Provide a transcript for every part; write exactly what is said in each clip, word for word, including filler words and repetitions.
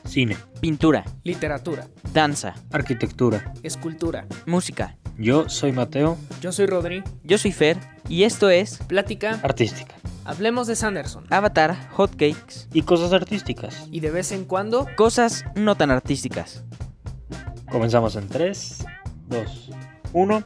Cine, pintura, literatura, danza, arquitectura, escultura. música. Yo soy Mateo, Yo soy Rodri. Yo soy Fer y esto es Plática. artística. Hablemos de Sanderson. Avatar, Hotcakes Y cosas artísticas. Y de vez en cuando, cosas no tan artísticas. Comenzamos en tres, dos, uno.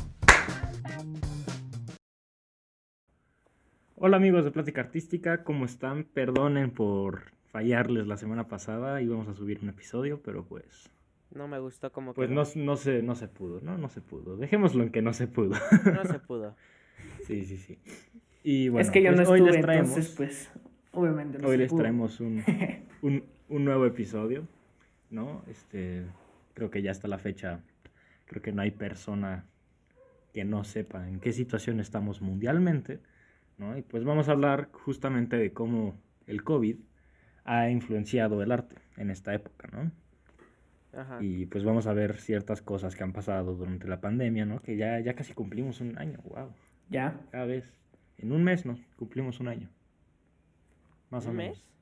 Hola amigos de Plática Artística, ¿cómo están? Perdonen por fallarles la semana pasada, íbamos a subir un episodio, pero pues... No me gustó como Pues no, no, se, no se pudo, ¿no? No se pudo. Dejémoslo en que no se pudo. no se pudo. Sí, sí, sí. Y bueno, es que yo pues no hoy estuve, les traemos, entonces pues obviamente no hoy se les pudo. traemos un, un, un nuevo episodio, ¿no? Este, creo que ya hasta la fecha, creo que no hay persona que no sepa en qué situación estamos mundialmente, ¿no? Y pues vamos a hablar justamente de cómo el COVID ha influenciado el arte en esta época, ¿no? Ajá. Y pues vamos a ver ciertas cosas que han pasado durante la pandemia, ¿no? Que ya, ya casi cumplimos un año, wow. Ya. Cada vez, en un mes nos cumplimos un año. Más o ¿Un menos. mes?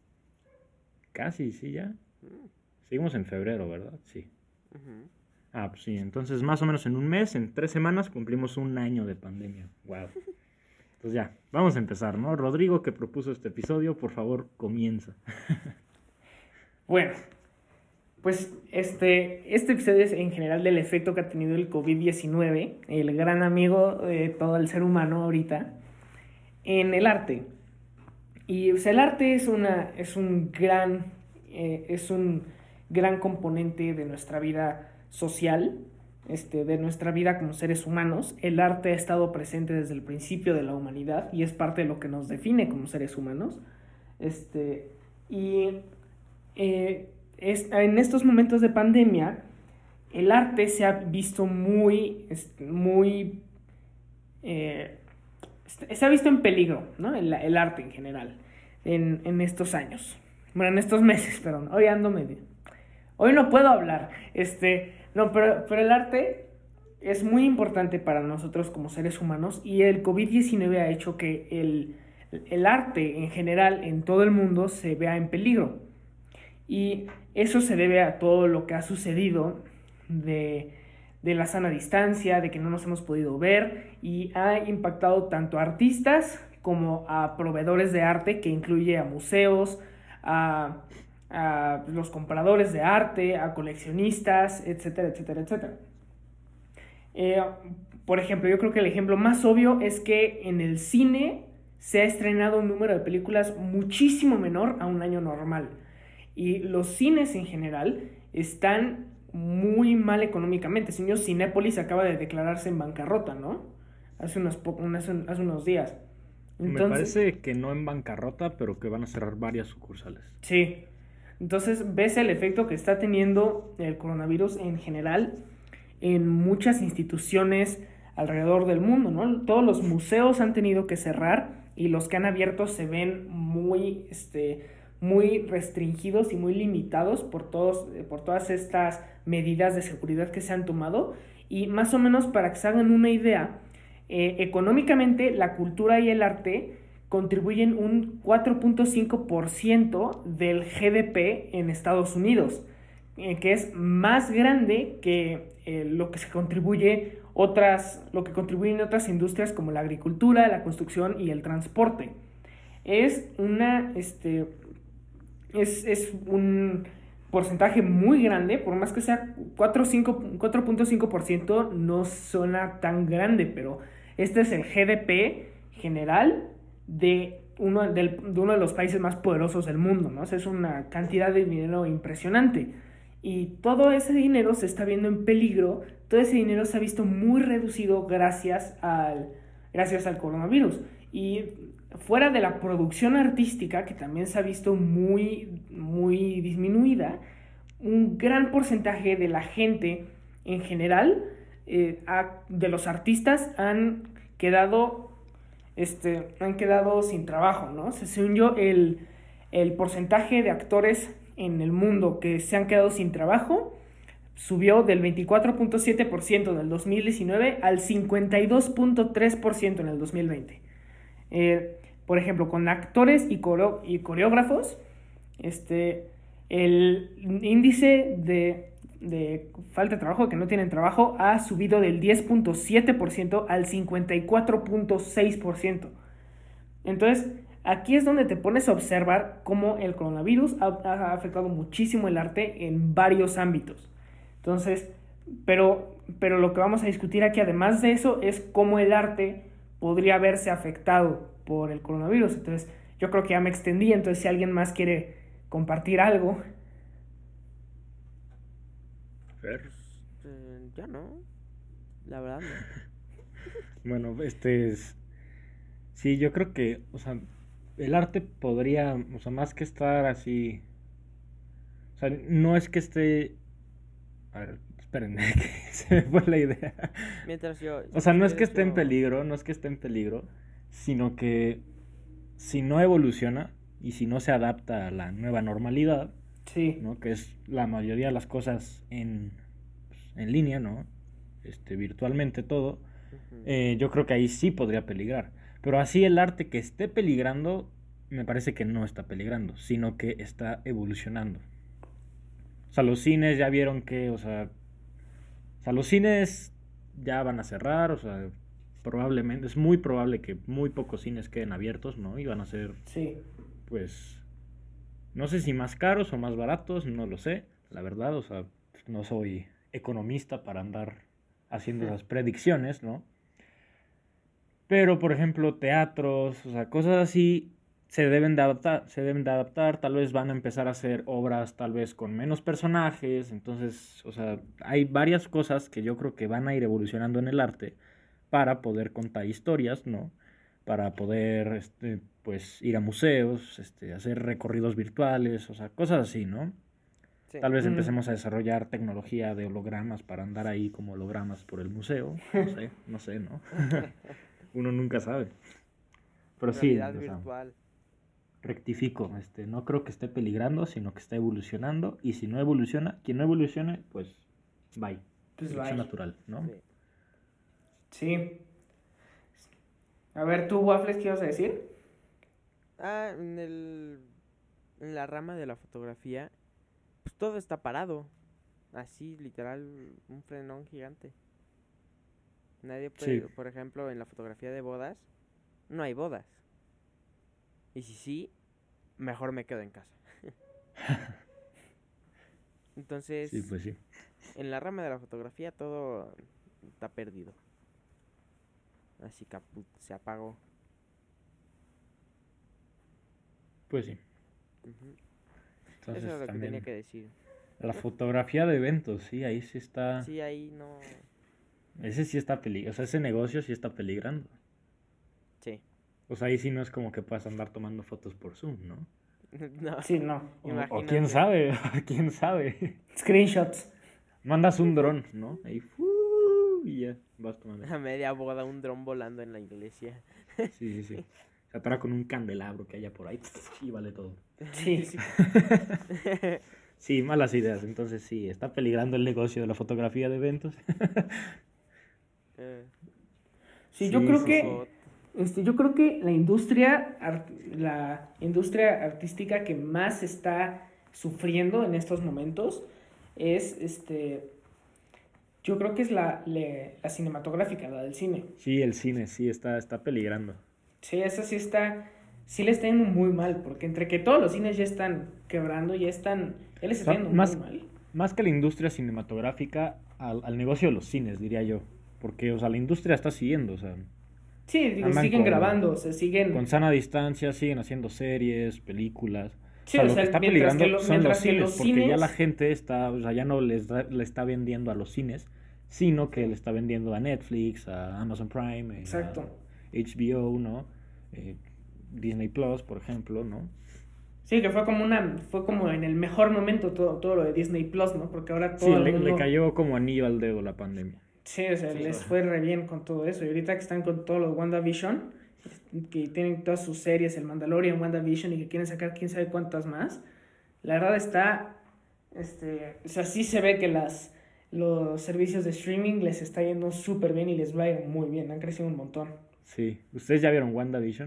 Casi, sí, ya. Seguimos en febrero, ¿verdad? Sí. Ujú. Ah, pues sí, entonces más o menos en un mes, en tres semanas, cumplimos un año de pandemia. Wow. Entonces ya, vamos a empezar, ¿no? Rodrigo, que propuso este episodio, por favor, comienza. Bueno, pues este, este episodio es en general del efecto que ha tenido el COVID diecinueve, el gran amigo de todo el ser humano ahorita, en el arte. Y pues, el arte es, una, es, un gran, eh, es un gran componente de nuestra vida social, este, de nuestra vida como seres humanos. El arte ha estado presente desde el principio de la humanidad y es parte de lo que nos define como seres humanos. Este, y eh, es, en estos momentos de pandemia, el arte se ha visto muy, muy eh, se ha visto en peligro, ¿no? El, el arte en general, en, en estos años. Bueno, en estos meses, perdón. Hoy ando medio... Hoy no puedo hablar. Este, no, pero, pero el arte es muy importante para nosotros como seres humanos y el COVID diecinueve ha hecho que el, el arte en general en todo el mundo se vea en peligro. Y eso se debe a todo lo que ha sucedido de, de la sana distancia, de que no nos hemos podido ver y ha impactado tanto a artistas como a proveedores de arte, que incluye a museos, a... a los compradores de arte, a coleccionistas, etcétera, etcétera, etcétera. Eh, por ejemplo, yo creo que el ejemplo más obvio es que en el cine se ha estrenado un número de películas muchísimo menor a un año normal. Y los cines en general están muy mal económicamente. Señor, Cinépolis acaba de declararse en bancarrota, ¿no? Hace unos, po- hace, hace unos días. Entonces, me parece que no en bancarrota, pero que van a cerrar varias sucursales. Sí. Entonces ves el efecto que está teniendo el coronavirus en general en muchas instituciones alrededor del mundo, ¿no? Todos los museos han tenido que cerrar y los que han abierto se ven muy, este, muy restringidos y muy limitados por, todos, por todas estas medidas de seguridad que se han tomado. Y más o menos para que se hagan una idea, eh, económicamente la cultura y el arte contribuyen un cuatro punto cinco por ciento del G D P en Estados Unidos, eh, que es más grande que eh, lo que se contribuye otras, lo que contribuyen otras industrias como la agricultura, la construcción y el transporte. Es una, este, es, es un porcentaje muy grande, por más que sea cuatro punto cinco por ciento, no suena tan grande, pero este es el G D P general de uno, del, de uno de los países más poderosos del mundo, ¿no? O sea, es una cantidad de dinero impresionante. Y todo ese dinero se está viendo en peligro, todo ese dinero se ha visto muy reducido gracias al, gracias al coronavirus. Y fuera de la producción artística, que también se ha visto muy, muy disminuida, un gran porcentaje de la gente en general, eh, ha, de los artistas, han quedado... Este, han quedado sin trabajo, ¿no? O sea, según yo, el, el porcentaje de actores en el mundo que se han quedado sin trabajo subió del veinticuatro punto siete por ciento en el dos mil diecinueve al cincuenta y dos punto tres por ciento en el dos mil veinte. Eh, por ejemplo, con actores y, coreo- y coreógrafos, este, El índice de, de falta de trabajo, que no tienen trabajo, ha subido del diez punto siete por ciento al cincuenta y cuatro punto seis por ciento. Entonces, aquí es donde te pones a observar cómo el coronavirus ha, ha afectado muchísimo el arte en varios ámbitos. Entonces, pero, pero lo que vamos a discutir aquí, además de eso, es cómo el arte podría verse afectado por el coronavirus. Entonces, yo creo que ya me extendí, entonces si alguien más quiere compartir algo. Fer. Eh, ya no. La verdad no. Bueno, este es... Sí, yo creo que, o sea, el arte podría, o sea, más que estar así... O sea, no es que esté... A ver, espérenme, que se me fue la idea. Mientras yo... O sea, no es si que esté en yo- peligro, no es que esté en peligro, sino que si no evoluciona y si no se adapta a la nueva normalidad, Sí, ¿no? Que es la mayoría de las cosas en, pues, en línea, ¿no? Este, virtualmente todo, Ujú. eh, yo creo que ahí sí podría peligrar. Pero así el arte que esté peligrando, me parece que no está peligrando, sino que está evolucionando. O sea, los cines ya vieron que, o sea, o sea, los cines ya van a cerrar, o sea, probablemente, es muy probable que muy pocos cines queden abiertos, ¿no? Y van a ser, sí. pues, no sé si más caros o más baratos, no lo sé, la verdad, o sea, no soy economista para andar haciendo esas predicciones, ¿no? Pero, por ejemplo, teatros, o sea, cosas así se deben de adaptar, se deben de adaptar, tal vez van a empezar a hacer obras tal vez con menos personajes, entonces, o sea, hay varias cosas que yo creo que van a ir evolucionando en el arte para poder contar historias, ¿no? Para poder, este, pues, ir a museos, este, hacer recorridos virtuales, o sea, cosas así, ¿no? Sí. Tal vez Mm. empecemos a desarrollar tecnología de hologramas para andar ahí como hologramas por el museo, no sé, no sé, ¿no? Uno nunca sabe. Pero sí, Realidad o sea, virtual. rectifico, este, no creo que esté peligrando, sino que está evolucionando, y si no evoluciona, quien no evolucione, pues, bye. Pues Selección bye. natural, ¿no? Sí. Sí. A ver, tú, Waffles, ¿qué ibas a decir? Ah, en el... En la rama de la fotografía, pues todo está parado. Así, literal, un frenón gigante. Nadie puede, Sí. por ejemplo, en la fotografía de bodas, no hay bodas. Y si sí, mejor me quedo en casa. Entonces, Sí, pues sí. en la rama de la fotografía todo está perdido. Así caput, se apagó. Pues sí. Ujú. Entonces Eso es lo que también tenía que decir. la fotografía de eventos, sí, ahí sí está, Sí, ahí no... ese sí está peligrando, o sea, ese negocio sí está peligrando. Sí. O sea, ahí sí no es como que puedas andar tomando fotos por Zoom, ¿no? No, Sí, no. O, o imagínate. quién sabe, quién sabe. Screenshots. Mandas un dron, ¿no? Ahí, ¡fu! Y ya, vas tomando. A media boda, un dron volando en la iglesia. Sí, sí, sí. Se atora con un candelabro que haya por ahí y vale todo. Sí. Sí, malas ideas. Entonces sí, está peligrando el negocio de la fotografía de eventos. Eh, Sí, yo Sí, creo sí, que... foto. Este, yo creo que la industria, art- la industria artística que más está sufriendo en estos momentos es, este, yo creo que es la, le- la cinematográfica, la del cine. Sí, el cine, sí, está, está peligrando. Sí, esa sí está, sí le está yendo muy mal, porque entre que todos los cines ya están quebrando, ya están, ya les O está sea, yendo más, muy mal. más que la industria cinematográfica, al, al negocio de los cines, diría yo. Porque, o sea, la industria está siguiendo, o sea, Sí, digo, andan siguen con- grabando, se siguen... con sana distancia, siguen haciendo series, películas. Sí, o sea, o lo sea, que está mientras peligrando que lo- son mientras los que cines, los porque ya la cines- gente está, o sea, ya no les da- le está vendiendo a los cines, sino que le está vendiendo a Netflix, a Amazon Prime, eh, Exacto. a H B O, ¿no? Eh, Disney Plus, por ejemplo, ¿no? Sí, que fue como una, fue como en el mejor momento todo, todo lo de Disney Plus, ¿no? Porque ahora todo Sí, el le, mundo... le cayó como anillo al dedo la pandemia. Sí, o sea, Sí. les fue re bien con todo eso. Y ahorita que están con todo lo de WandaVision, que tienen todas sus series, el Mandalorian, WandaVision, y que quieren sacar quién sabe cuántas más, la verdad está, este, o sea, sí se ve que las, los servicios de streaming les está yendo súper bien y les va a ir muy bien, han crecido un montón. Sí. ¿Ustedes ya vieron WandaVision?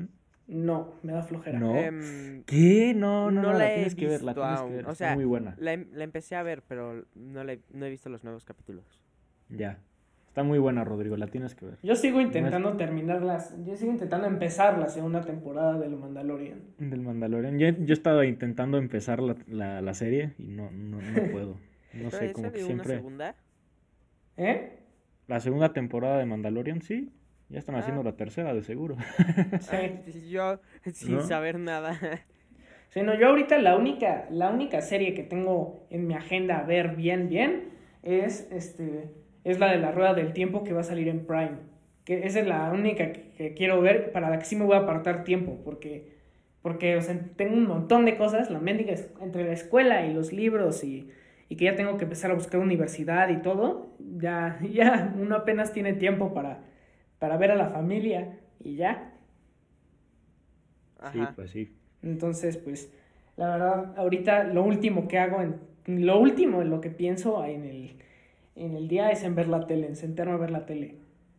No, me da flojera. No. Em, ¿Qué? No, no, no, no la, la he tienes que ver, la visto tienes que aún. ver. O Está sea, muy buena. La, em- la empecé a ver, pero no, la he- no he visto los nuevos capítulos. Ya. Está muy buena, Rodrigo, la tienes que ver. Yo sigo intentando terminar las... Yo sigo intentando empezar la segunda temporada del Mandalorian. Del Mandalorian. Yo, yo estaba intentando empezar la, la, la serie y no, no, no puedo. No ¿Pero sé, ya como que salió una siempre... segunda? ¿Eh? La segunda temporada de Mandalorian, sí. Ya están haciendo Ah. la tercera, de seguro. Sí. Ah, yo sin ¿No? saber nada. Sí, no, yo ahorita la única, la única serie que tengo en mi agenda a ver bien, bien, es este, es la de la Rueda del Tiempo que va a salir en Prime. Que esa es la única que, que quiero ver, para la que sí me voy a apartar tiempo, porque, porque o sea, tengo un montón de cosas, la mendiga es- entre la escuela y los libros y, y que ya tengo que empezar a buscar universidad y todo, ya, ya uno apenas tiene tiempo para, para ver a la familia y ya. Sí, Ajá. pues sí. Entonces, pues, la verdad, ahorita lo último que hago, en, lo último en lo que pienso en el, en el día es en ver la tele, en sentarme a ver la tele.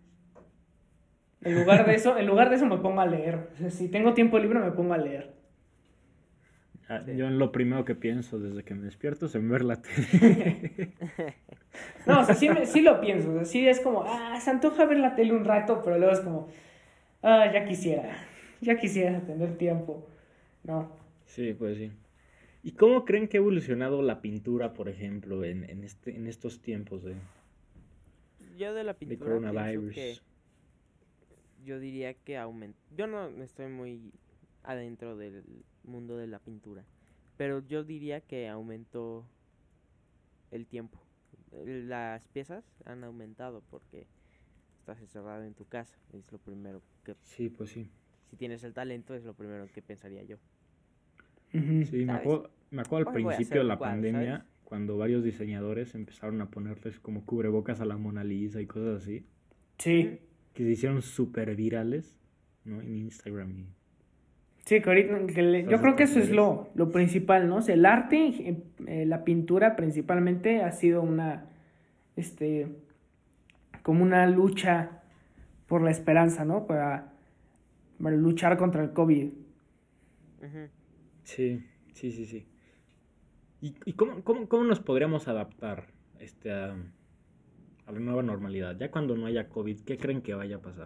En lugar de eso, en lugar de eso me pongo a leer. O sea, si tengo tiempo libre me pongo a leer. Ah, Sí. Yo lo primero que pienso desde que me despierto es en ver la tele. No, o sea, sí, me- sí lo pienso. O sea, sí es como, ah, se antoja ver la tele un rato, pero luego es como, ah, ya quisiera, ya quisiera tener tiempo. No. Sí, pues sí. ¿Y cómo creen que ha evolucionado la pintura, por ejemplo, en, en, este, en estos tiempos de, Yo de la de pintura pienso coronavirus? que yo diría que aumenta. Yo no estoy muy adentro del mundo de la pintura, pero yo diría que aumentó el tiempo. Eh, Las piezas han aumentado porque estás encerrado en tu casa. Es lo primero que, Sí, pues sí. si tienes el talento, es lo primero que pensaría yo. Ujú. Sí, me ¿Sabes? acuerdo, me acuerdo al Hoy voy a principio de hacer la un cuadro, pandemia, ¿sabes? cuando varios diseñadores empezaron a ponerles como cubrebocas a la Mona Lisa y cosas así, Sí. que se hicieron súper virales, ¿no? En Instagram. Y... Sí, que ahorita, que le- yo Esas creo que eso es tonterías. lo, lo principal, ¿no? O sea, el arte, eh, la pintura principalmente ha sido una, este, como una lucha por la esperanza, ¿no? Para, para luchar contra el COVID. Ujú. Sí, sí, sí, sí. ¿Y, y cómo, cómo, cómo nos podríamos adaptar este, a, a la nueva normalidad? Ya cuando no haya COVID, ¿qué creen que vaya a pasar?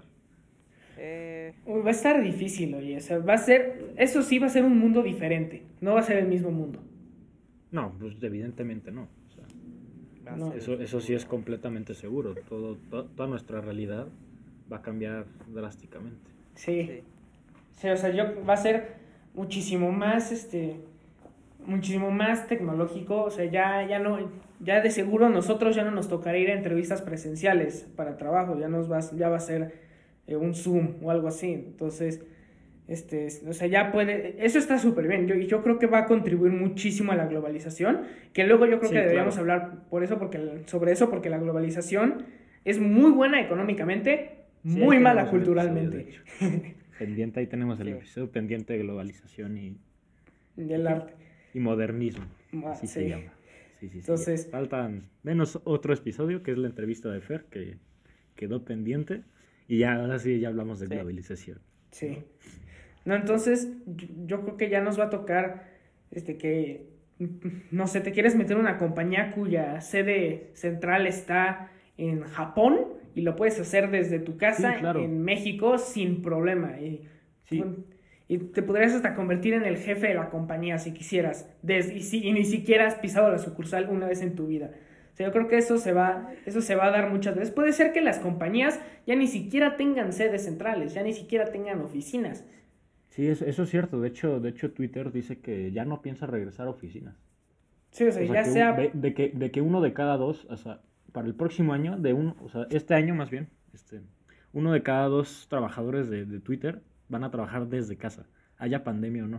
Eh, Uy, va a estar difícil, oye, o sea, va a ser, eso sí va a ser un mundo diferente, no va a ser el mismo mundo. No, pues evidentemente no. O sea, va a No. ser eso, eso sí seguro. es completamente seguro. Todo, to- toda nuestra realidad va a cambiar drásticamente. Sí. Sí. Sí, o sea, yo, va a ser muchísimo más, este, muchísimo más tecnológico, o sea, ya, ya no, ya de seguro nosotros ya no nos tocará ir a entrevistas presenciales para trabajo, ya nos va, ya va a ser eh, un Zoom o algo así, entonces, este, o sea, ya puede, eso está súper bien, yo, y yo creo que va a contribuir muchísimo a la globalización, que luego yo creo Sí, que deberíamos claro. hablar por eso, porque, sobre eso, porque la globalización es muy buena económicamente, Sí, muy ahí mala tenemos el episodio, culturalmente, de hecho. Pendiente, ahí tenemos el Sí. episodio pendiente de globalización y, del arte. y modernismo. Ah, Así sí. se llama. Sí, sí, sí. Entonces- Faltan menos otro episodio, que es la entrevista de Fer, que quedó pendiente. Y ya, ahora sí, ya hablamos de Sí. globalización. Sí. No, entonces yo, yo creo que ya nos va a tocar este que no sé, te quieres meter en una compañía cuya sede central está en Japón y lo puedes hacer desde tu casa Sí, claro. en México sin problema y, Sí. y te podrías hasta convertir en el jefe de la compañía si quisieras des- y, si- y ni siquiera has pisado la sucursal una vez en tu vida. O sea, yo creo que eso se va, eso se va a dar muchas veces. Puede ser que las compañías ya ni siquiera tengan sedes centrales, ya ni siquiera tengan oficinas. Sí, eso, eso es cierto. De hecho, de hecho, Twitter dice que ya no piensa regresar a oficinas. Sí, o sea, O sea, ya que, sea... un- de, de que, de que uno de cada dos, o sea, para el próximo año, de un, o sea, este año más bien, este, uno de cada dos trabajadores de, de Twitter van a trabajar desde casa, haya pandemia o no.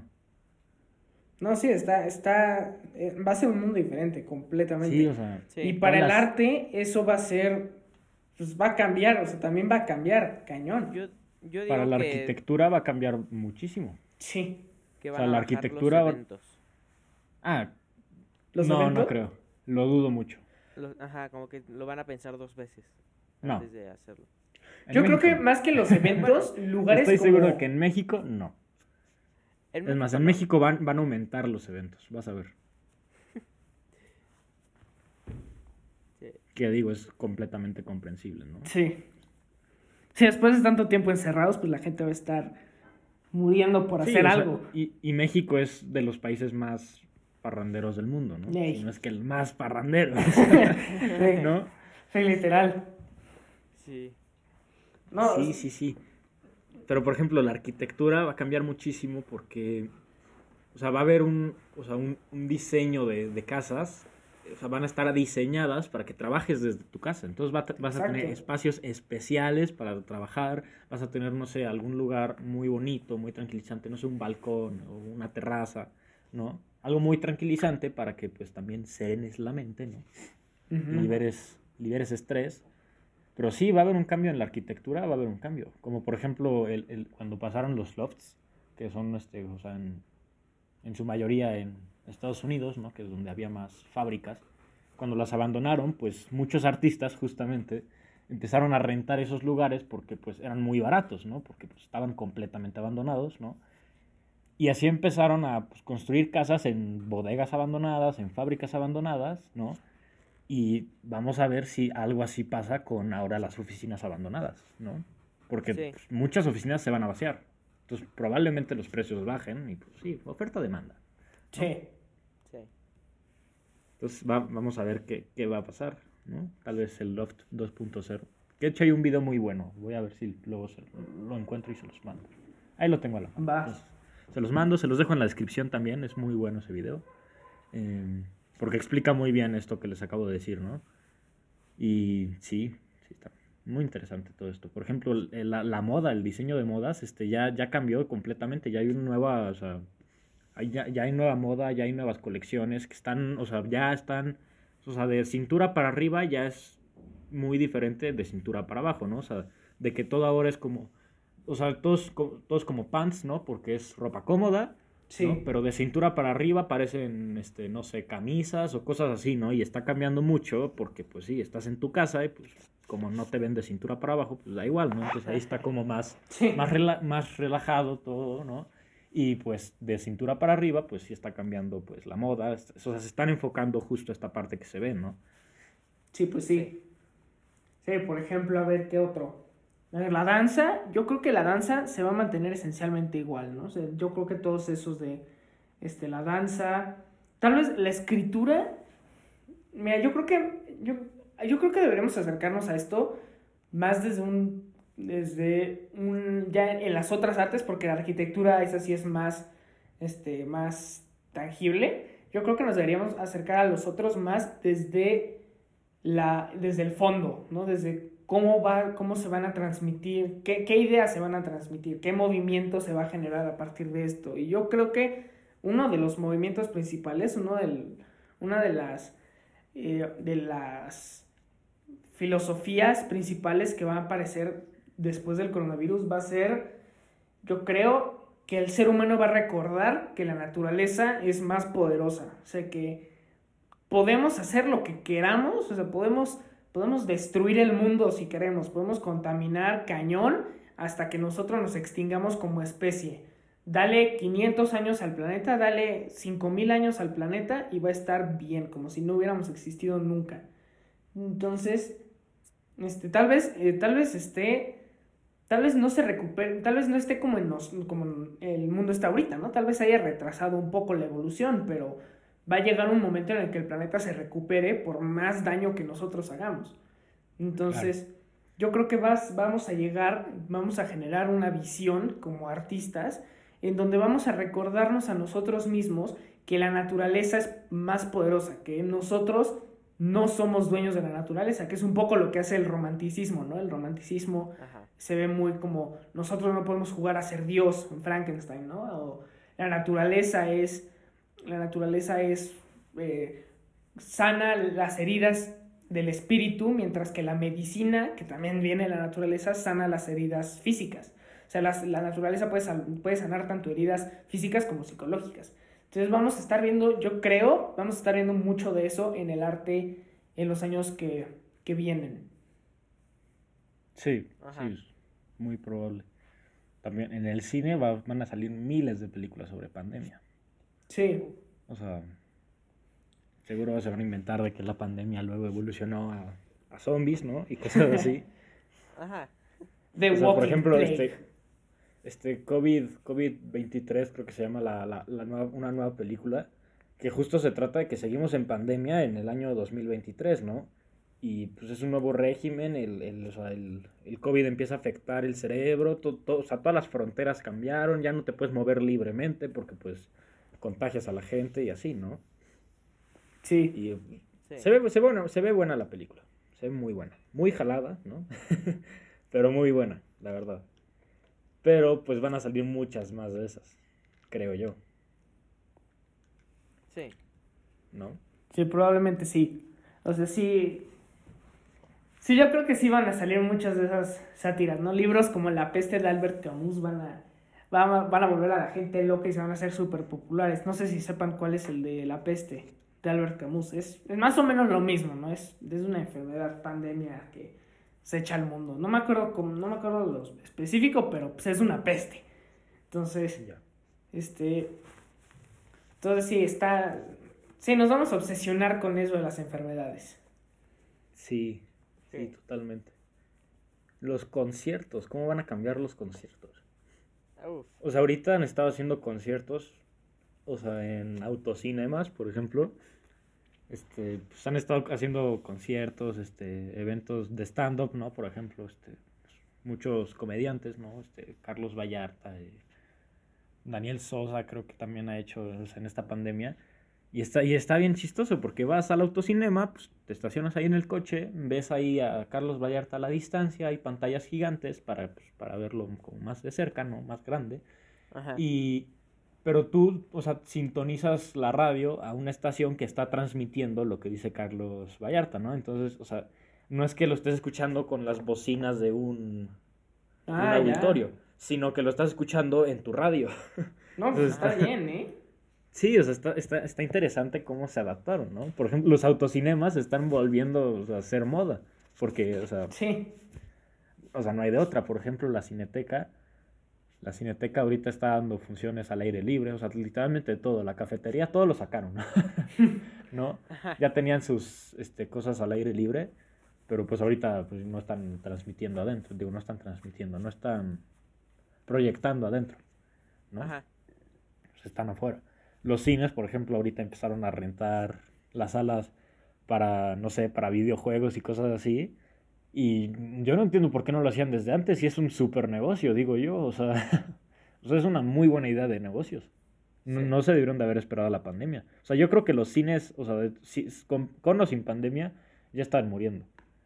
No, sí, está, está, eh, va a ser un mundo diferente, completamente. Sí, o sea, Sí. Y para todas el las- arte, eso va a ser, pues va a cambiar, o sea, también va a cambiar, cañón. Yo, yo digo para la que, arquitectura va a cambiar muchísimo. Sí. que o van sea, a la bajar arquitectura los va- eventos. Ah, ¿Los no, eventos? no creo. Lo dudo mucho. Los- ajá, como que lo van a pensar dos veces No. antes de hacerlo. En Yo creo que México, más que los eventos, lugares estoy como... seguro de que en México no. En Es más, México en no. México van, van a aumentar los eventos, vas a ver. Sí. Que digo, es completamente comprensible, ¿no? Sí. Sí, después de tanto tiempo encerrados, pues la gente va a estar muriendo por Sí, hacer o sea, algo. y, y México es de los países más parranderos del mundo, ¿no? Ey. Si no es que el más parrandero, Sí, ¿no? sí, literal. Sí. No, Sí, sí, sí. Pero, por ejemplo, la arquitectura va a cambiar muchísimo porque, o sea, va a haber un, o sea, un, un diseño de, de casas, o sea, van a estar diseñadas para que trabajes desde tu casa. Entonces va a te- vas a tener Exacto. espacios especiales para trabajar, vas a tener, no sé, algún lugar muy bonito, muy tranquilizante, no sé, un balcón o una terraza, ¿no? Algo muy tranquilizante para que, pues, también serenes la mente, ¿no? Y Ujú. liberes, liberes estrés. Pero sí, va a haber un cambio en la arquitectura, va a haber un cambio. Como por ejemplo, el, el- cuando pasaron los lofts, que son, este, o sea, en, en su mayoría en Estados Unidos, ¿no? Que es donde había más fábricas. Cuando las abandonaron, pues muchos artistas justamente empezaron a rentar esos lugares porque pues eran muy baratos, ¿no? Porque pues, estaban completamente abandonados, ¿no? Y así empezaron a pues, construir casas en bodegas abandonadas, en fábricas abandonadas, ¿no? Y vamos a ver si algo así pasa con ahora las oficinas abandonadas, ¿no? Porque Sí. pues, muchas oficinas se van a vaciar. Entonces probablemente los precios bajen y pues sí, oferta-demanda. Sí. Sí. Entonces va- vamos a ver qué, qué va a pasar, ¿no? Tal vez el Loft dos punto cero. Que de hecho hay un video muy bueno. Voy a ver si luego se- lo encuentro y se los mando. Ahí lo tengo a la mano. Va. Entonces, se los mando, se los dejo en la descripción también. Es muy bueno ese video. Eh, porque explica muy bien esto que les acabo de decir, ¿no? Y sí, sí está muy interesante todo esto. Por ejemplo, el- la, la moda, el diseño de modas, este ya, ya cambió completamente. Ya hay una nueva, o sea, hay, ya, ya hay nueva moda, ya hay nuevas colecciones que están, o sea, ya están, o sea, de cintura para arriba ya es muy diferente de cintura para abajo, ¿no? O sea, de que todo ahora es como, o sea, todos, co- todos como pants, ¿no? Porque es ropa cómoda, Sí. ¿no? Pero de cintura para arriba parecen, este, no sé, camisas o cosas así, ¿no? Y está cambiando mucho porque, pues sí, estás en tu casa y pues como no te ven de cintura para abajo, pues da igual, ¿no? Entonces ahí está como más, Sí. más, rela- más relajado todo, ¿no? Y pues de cintura para arriba, pues sí está cambiando pues la moda, es- o sea, se están enfocando justo a esta parte que se ve, ¿no? Sí, pues sí. Sí, por ejemplo, a ver qué otro. A ver, la danza, yo creo que la danza se va a mantener esencialmente igual, ¿no? O sea, yo creo que todos esos de este, la danza, tal vez la escritura. Mira, yo creo que yo, yo creo que deberíamos acercarnos a esto más desde un desde un ya en las otras artes, porque la arquitectura esa sí es más este más tangible. Yo creo que nos deberíamos acercar a los otros más desde la desde el fondo, ¿no? Desde cómo va cómo se van a transmitir, qué qué ideas se van a transmitir, qué movimiento se va a generar a partir de esto. Y yo creo que uno de los movimientos principales, uno del una de las eh, de las filosofías principales que van a aparecer después del coronavirus va a ser, yo creo, que el ser humano va a recordar que la naturaleza es más poderosa, o sea que podemos hacer lo que queramos, o sea, podemos, podemos destruir el mundo si queremos, podemos contaminar cañón hasta que nosotros nos extingamos como especie. Dale quinientos años al planeta, dale cinco mil años al planeta y va a estar bien, como si no hubiéramos existido nunca. Entonces, este, tal vez, eh, tal vez esté, tal vez no se recupere, tal vez no esté como en los, como en el mundo está ahorita, ¿no? Tal vez haya retrasado un poco la evolución, pero va a llegar un momento en el que el planeta se recupere por más daño que nosotros hagamos. Entonces, claro, yo creo que vas, vamos a llegar, vamos a generar una visión como artistas en donde vamos a recordarnos a nosotros mismos que la naturaleza es más poderosa, que nosotros no somos dueños de la naturaleza, que es un poco lo que hace el romanticismo, ¿no? El romanticismo Ajá. se ve muy como nosotros no podemos jugar a ser Dios en Frankenstein, ¿no? O la naturaleza es, la naturaleza es eh, sana las heridas del espíritu, mientras que la medicina, que también viene de la naturaleza, sana las heridas físicas. O sea, la, la naturaleza puede, puede sanar tanto heridas físicas como psicológicas. Entonces vamos a estar viendo, yo creo, vamos a estar viendo mucho de eso en el arte en los años que, que vienen. Sí, Ajá. sí, es muy probable. también en el cine va- van a salir miles de películas sobre pandemia. Sí. O sea, seguro se van a inventar de que la pandemia luego evolucionó a, a zombies, ¿no? Y cosas así. Ajá. The O sea, Walking por ejemplo, Plague. este, este COVID, COVID veintitrés creo que se llama la, la, la nueva, una nueva película, que justo se trata de que seguimos en pandemia en el año dos mil veintitrés, ¿no? Y pues es un nuevo régimen, el, el, o sea, el, el COVID empieza a afectar el cerebro, to- to- o sea, todas las fronteras cambiaron, ya no te puedes mover libremente porque pues contagias a la gente y así, ¿no? Sí. Y Sí. se ve, se, ve buena, se ve buena la película, se ve muy buena, muy jalada, ¿no? Pero muy buena, la verdad. Pero pues van a salir muchas más de esas, creo yo, Sí. ¿no? Sí, probablemente sí. O sea, sí. Sí, yo creo que sí van a salir muchas de esas sátiras, ¿no? Libros como La peste de Albert Camus van a, van a, van a volver a la gente loca y se van a hacer súper populares. No sé si sepan cuál es el de La peste de Albert Camus. Es, es más o menos lo mismo, ¿no? Es, es una enfermedad, pandemia que se echa al mundo. No me acuerdo cómo, no me acuerdo lo específico, pero pues es una peste. Entonces, Ya. este... Entonces sí, está... Sí, nos vamos a obsesionar con eso de las enfermedades. Sí, sí, Sí. totalmente. Los conciertos, ¿cómo van a cambiar los conciertos? Uf. O sea, ahorita han estado haciendo conciertos, o sea, en autocinemas, por ejemplo. Este, pues han estado haciendo conciertos, este, eventos de stand-up, ¿no? Por ejemplo, este, pues, muchos comediantes, ¿no? Este, Carlos Vallarta, eh, Daniel Sosa creo que también ha hecho, o sea, en esta pandemia. Y está, y está bien chistoso porque vas al autocinema, pues te estacionas ahí en el coche, ves ahí a Carlos Vallarta a la distancia, hay pantallas gigantes para, pues, para verlo como más de cerca, ¿no? Más grande. Ajá. Y, pero tú, o sea, sintonizas la radio a una estación que está transmitiendo lo que dice Carlos Vallarta, ¿no? Entonces, o sea, no es que lo estés escuchando con las bocinas de un, de un Ah, auditorio, sino que lo estás escuchando en tu radio. ya. No, pues Entonces, está está- bien, ¿eh? Sí, o sea, está, está, está interesante cómo se adaptaron, ¿no? Por ejemplo, los autocinemas están volviendo, o sea, a ser moda, porque, o sea, Sí. o sea, no hay de otra. Por ejemplo, la Cineteca, la Cineteca ahorita está dando funciones al aire libre, o sea, literalmente todo, la cafetería, todo lo sacaron, ¿no? ¿No? Ya tenían sus este, cosas al aire libre, pero pues ahorita pues, no están transmitiendo adentro, digo, no están transmitiendo, no están proyectando adentro, ¿no? Ajá. Pues están afuera. Los cines, por ejemplo, ahorita empezaron a rentar las salas para, no sé, para videojuegos y cosas así. Y yo no entiendo por qué no lo hacían desde antes, y es un súper negocio, digo yo. O sea, o sea, es una muy buena idea de negocios. No, Sí. no se debieron de haber esperado a la pandemia. O sea, yo creo que los cines, o sea, de- si- con, con o sin pandemia, ya están muriendo.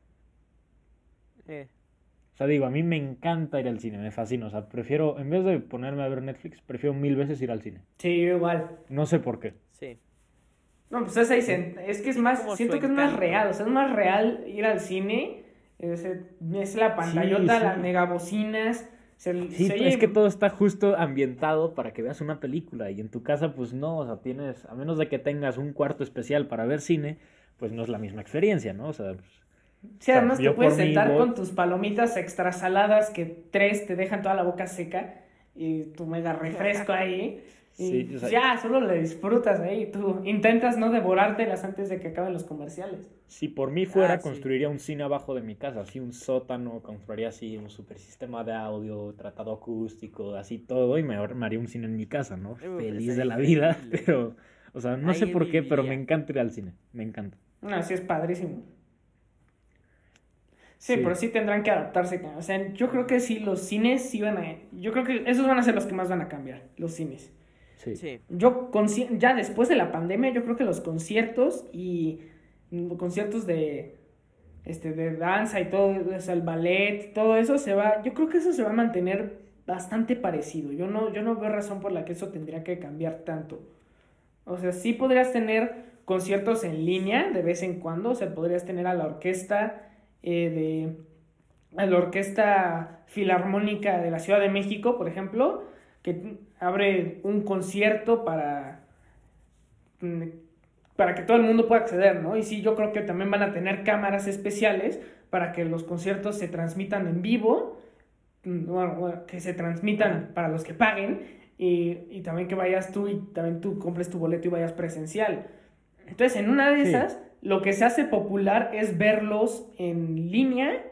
Eh, O sea, digo, a mí me encanta ir al cine, me fascina. O sea, prefiero, en vez de ponerme a ver Netflix, prefiero mil veces ir al cine. Sí, yo igual. No sé por qué. sí. No, pues es ahí, sen- es que es más, Como su siento que es más encanto. real, o sea, es más real ir al cine, es, es la pantallota, sí. las megabocinas, se, Sí, se es oye- que todo está justo ambientado para que veas una película, y en tu casa pues no, o sea, tienes, a menos de que tengas un cuarto especial para ver cine, pues no es la misma experiencia, ¿no? O sea, pues, Sí, además yo te puedes por mí sentar voy- con tus palomitas extra saladas que tres te dejan toda la boca seca y tu mega refresco ahí. Y Sí, o sea- ya, solo le disfrutas ahí. Tú intentas no devorártelas antes de que acaben los comerciales. si por mí fuera, Ah, sí. construiría un cine abajo de mi casa, así un sótano, construiría así un super sistema de audio, tratado acústico, así todo, y me armaría un cine en mi casa, ¿no? Uf, Feliz estaría de la vida, increíble. pero, o sea, no sé Ahí por qué, pero me viviría. encanta ir al cine, me encanta. No, así es padrísimo. Sí, Sí. pero sí tendrán que adaptarse. O sea, yo creo que sí, los cines sí van a... Yo creo que esos van a ser los que más van a cambiar, los cines. Sí. Sí. Yo, conci- ya después de la pandemia, yo creo que los conciertos y mm, conciertos de, este, de danza y todo, o sea, el ballet, todo eso se va, yo creo que eso se va a mantener bastante parecido. Yo no, yo no veo razón por la que eso tendría que cambiar tanto. O sea, sí podrías tener conciertos en línea de vez en cuando, o sea, podrías tener a la orquesta eh, de a la Orquesta Filarmónica de la Ciudad de México, por ejemplo, que abre un concierto para, mm, para que todo el mundo pueda acceder, ¿no? Y sí, yo creo que también van a tener cámaras especiales para que los conciertos se transmitan en vivo bueno, bueno, que se transmitan para los que paguen y, y también que vayas tú y también tú compres tu boleto y vayas presencial. Entonces, en una de Sí. esas, lo que se hace popular es verlos en línea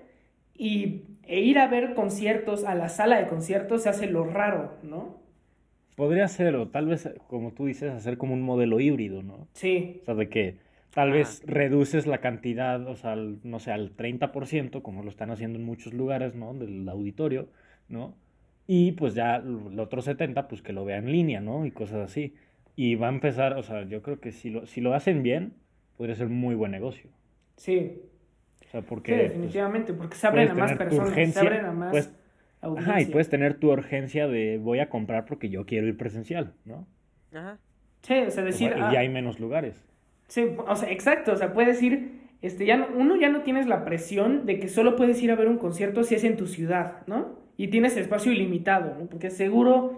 y, e ir a ver conciertos a la sala de conciertos se hace lo raro, ¿no? Podría ser, o tal vez, como tú dices, hacer como un modelo híbrido, ¿no? Sí, O sea, de que tal Ah. vez reduces la cantidad, o sea, al- no sé, al treinta por ciento, como lo están haciendo en muchos lugares, ¿no? Del auditorio, ¿no? Y pues ya el otro setenta, pues que lo vea en línea, ¿no? Y cosas así. Y va a empezar, o sea, yo creo que si lo, si lo hacen bien, podría ser muy buen negocio. sí, O sea, sí, porque pues, definitivamente, porque se abren puedes a más tener tu personas, se urgencia, abren a más pues, audiencia. ajá, y puedes tener tu urgencia de voy a comprar porque yo quiero ir presencial, ¿no? Ajá. Sí, o sea, O decir, sea, ah, y ya hay menos lugares. sí, o sea, exacto, o sea, puedes ir, este, ya no- uno ya no tienes la presión de que solo puedes ir a ver un concierto si es en tu ciudad, ¿no? Y tienes espacio ilimitado, ¿no? Porque seguro,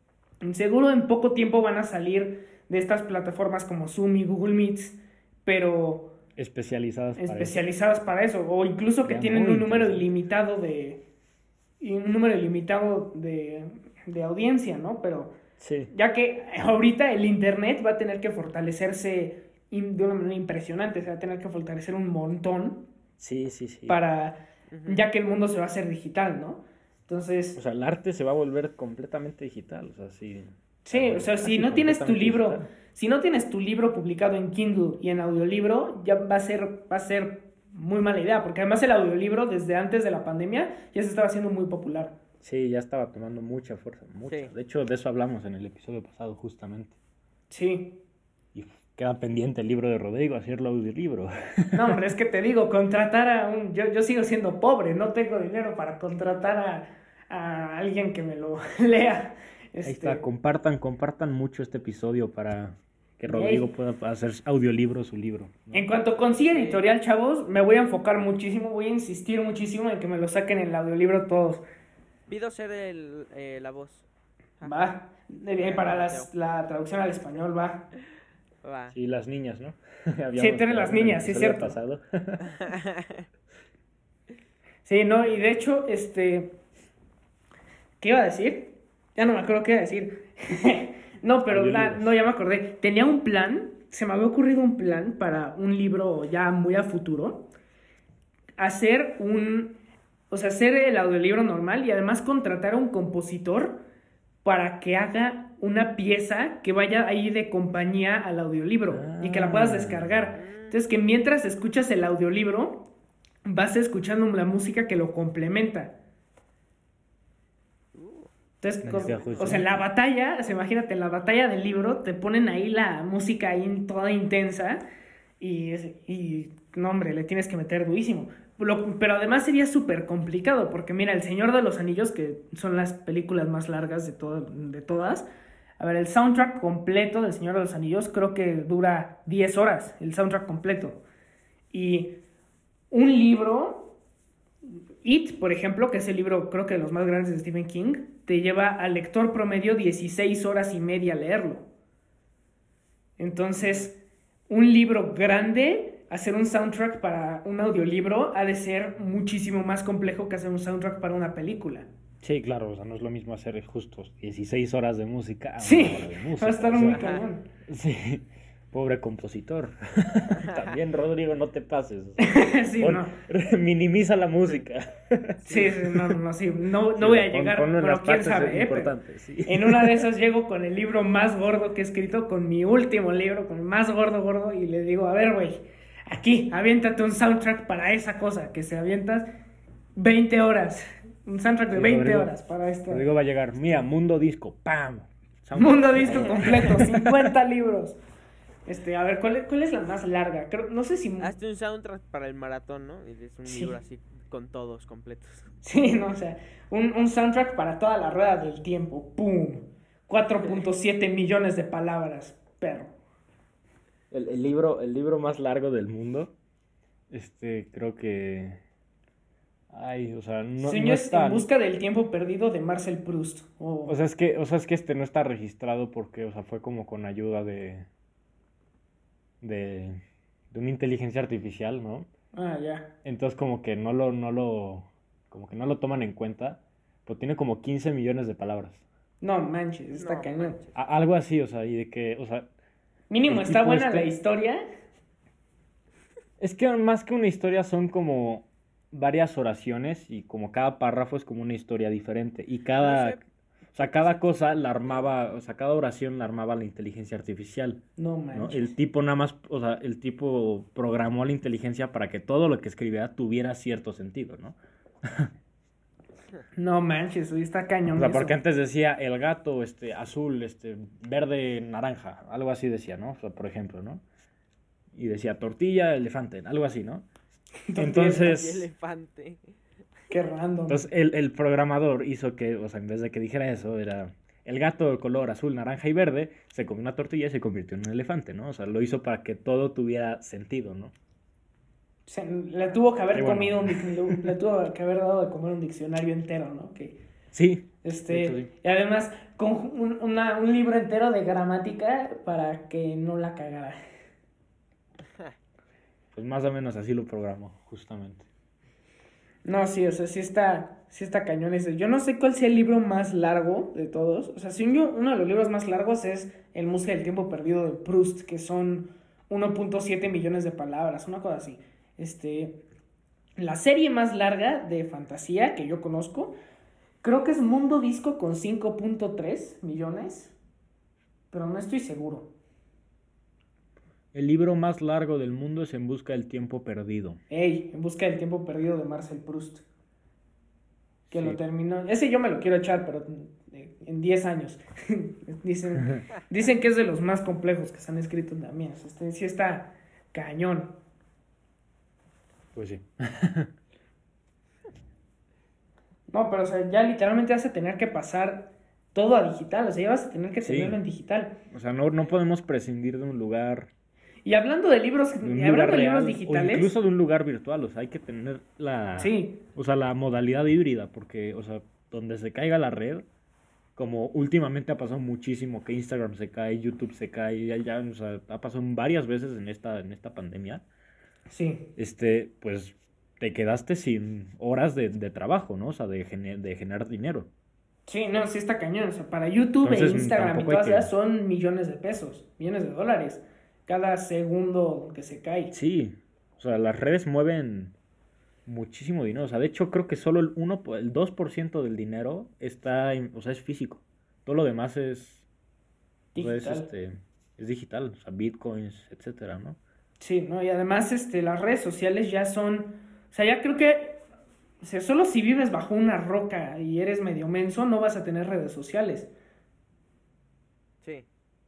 seguro en poco tiempo van a salir de estas plataformas como Zoom y Google Meets, pero Especializadas para eso. especializadas para eso, o incluso que Sería tienen muy un número interesante. ilimitado de, y un número ilimitado de, de audiencia, ¿no? Pero Sí. ya que ahorita el internet va a tener que fortalecerse in- de una manera impresionante, se va a tener que fortalecer un montón Sí, sí, sí. para, Ujú. ya que el mundo se va a hacer digital, ¿no? Entonces, O sea, el arte se va a volver completamente digital. O sea, sí. sí, o sea, si no tienes tu completamente libro, digital. si no tienes tu libro publicado en Kindle y en audiolibro, ya va a ser, va a ser muy mala idea, porque además el audiolibro desde antes de la pandemia ya se estaba haciendo muy popular. Sí, ya estaba tomando mucha fuerza, mucha. Sí. De hecho, de eso hablamos en el episodio pasado, justamente. Sí. Y queda pendiente el libro de Rodrigo, hacerlo audiolibro. No, hombre, es que te digo, contratar a un... Yo, yo sigo siendo pobre, no tengo dinero para contratar a, a alguien que me lo lea. Ahí Este, está, compartan, compartan mucho este episodio para que Ey. Rodrigo pueda hacer audiolibro su libro, ¿no? En cuanto consiga editorial, chavos, me voy a enfocar muchísimo, voy a insistir muchísimo en que me lo saquen en el audiolibro todos. Pido ser el, eh, la voz. Ajá. Va, Eh, para las- la traducción al español, va. Va. Sí, las niñas, ¿no? Sí, tú eres las niñas, sí es cierto. Pasado. Sí, no, y de hecho, este... ¿Qué iba a decir? Ya no me acuerdo qué iba a decir. No, pero la- Audiolibros. no, ya me acordé. Tenía un plan, se me había ocurrido un plan para un libro ya muy a futuro. Hacer un... O sea, hacer el audiolibro normal y además contratar a un compositor para que haga una pieza que vaya ahí de compañía al audiolibro y que la puedas descargar. Entonces, que mientras escuchas el audiolibro, vas escuchando la música que lo complementa. Entonces, Me con- decía justo. o sea, en la batalla, o sea, imagínate, en la batalla del libro te ponen ahí la música ahí toda intensa y, es- y no, hombre, le tienes que meter durísimo. Lo- pero además sería súper complicado porque mira, El Señor de los Anillos, que son las películas más largas de, todo- de todas, a ver, el soundtrack completo del Señor de los Anillos creo que dura diez horas, el soundtrack completo. Y un libro, It, por ejemplo, que es el libro creo que de los más grandes de Stephen King, te lleva al lector promedio dieciséis horas y media a leerlo. Entonces, un libro grande, hacer un soundtrack para un audiolibro ha de ser muchísimo más complejo que hacer un soundtrack para una película. Sí, claro, o sea, no es lo mismo hacer justos dieciséis horas de música a una Sí, hora de música. va a estar o muy sea, cañón. sí, pobre compositor. También, Rodrigo, no te pases. Sí, Pon- no. minimiza la música. Sí, sí, no, no, sí, no, no Sí, voy a pon- llegar, ponlo en bueno, las quién partes sabe, ¿eh? Pero importantes, sí. en una de esas llego con el libro más gordo que he escrito, con mi último libro, con el más gordo, gordo, y le digo, a ver, güey, aquí, aviéntate un soundtrack para esa cosa, que se avientas veinte horas, un soundtrack de Sí, veinte Rodrigo- horas para esto. Rodrigo va a llegar, mira, Mundo Disco, ¡pam! Soundtrack. Mundo disco completo, cincuenta libros. Este, a ver, ¿cuál es, cuál es la más larga? Creo, no sé si... Hazte un soundtrack para el maratón, ¿no? Y es un Sí. libro así con todos completos. Sí, no, o sea, un, un soundtrack para toda la rueda del tiempo. ¡Pum! cuatro punto siete millones de palabras, perro. El, el libro, el libro más largo del mundo, este, creo que... Ay, o sea, no, no Sueños está... en busca del tiempo perdido de Marcel Proust. Oh. O sea, es que, o sea, es que este no está registrado porque, o sea, fue como con ayuda de... de... de una inteligencia artificial, ¿no? Ah, ya. Entonces como que no lo, no lo, como que no lo toman en cuenta, Pues tiene como quince millones de palabras. No manches, está No cañón. manches. A- algo así, o sea, y de que, o sea, Mínimo, el está tipo buena este- la historia. es que más que una historia son como varias oraciones y como cada párrafo es como una historia diferente y cada, No sé. o sea, cada cosa la armaba, o sea, cada oración la armaba la inteligencia artificial, No ¿no? manches. El tipo nada más, o sea, el tipo programó a la inteligencia para que todo lo que escribiera tuviera cierto sentido, ¿no? No manches, hoy está cañón O sea, eso. porque antes decía el gato, este, azul, este, verde, naranja, algo así decía, ¿no? O sea, por ejemplo, ¿no? Y decía tortilla, elefante, algo así, ¿no? Y Entonces, elefante. Qué random. entonces el, el programador hizo que, o sea, en vez de que dijera eso, era el gato de color azul, naranja y verde, se comió una tortilla y se convirtió en un elefante, ¿no? O sea, lo hizo para que todo tuviera sentido, ¿no? O sea, le tuvo que haber Y bueno. comido un dic- le tuvo que haber dado de comer un diccionario entero, ¿no? Que Sí, este de hecho, sí. y además con un, una- un libro entero de gramática para que no la cagara. Pues más o menos así lo programó, justamente. No, sí, o sea, sí está, sí está cañón ese. Yo no sé cuál sea el libro más largo de todos. O sea, según yo, uno de los libros más largos es El Música del Tiempo Perdido de Proust, que son uno punto siete millones de palabras, una cosa así. Este, la serie más larga de fantasía que yo conozco, creo que es Mundo Disco con cinco punto tres millones, pero no estoy seguro. El libro más largo del mundo es En busca del tiempo perdido. Ey, En Busca del Tiempo Perdido de Marcel Proust. Que Sí. lo terminó. Ese yo me lo quiero echar, pero en diez años. dicen, dicen que es de los más complejos que se han escrito también. O sea, este sí está cañón. Pues sí. No, pero o sea, ya literalmente vas a tener que pasar todo a digital. O sea, ya vas a tener que Sí. tenerlo en digital. O sea, no, no podemos prescindir de un lugar, Y hablando de libros, de y un hablando lugar de libros real, digitales. o incluso de un lugar virtual. O sea, hay que tener la, Sí, o sea, la modalidad híbrida, porque, o sea, donde se caiga la red, como últimamente ha pasado muchísimo que Instagram se cae, YouTube se cae, ya, ya, o sea, ha pasado varias veces en esta, en esta pandemia, sí. este, pues te quedaste sin horas de, de trabajo, ¿no? O sea, de, gene- de generar dinero. Sí, no, sí está cañón. O sea, para YouTube Entonces, e Instagram y tampoco hay todas que- esas son millones de pesos, millones de dólares. Cada segundo que se cae. Sí, o sea, las redes mueven muchísimo dinero. O sea, de hecho, creo que solo el uno, po- el dos por ciento del dinero está, en- o sea, es físico. Todo lo demás es, o sea, es, Digital. este, es digital, o sea, bitcoins, etcétera, ¿no? Sí, ¿no? Y además, este, las redes sociales ya son, o sea, ya creo que, o sea, solo si vives bajo una roca y eres medio menso, no vas a tener redes sociales. Sí.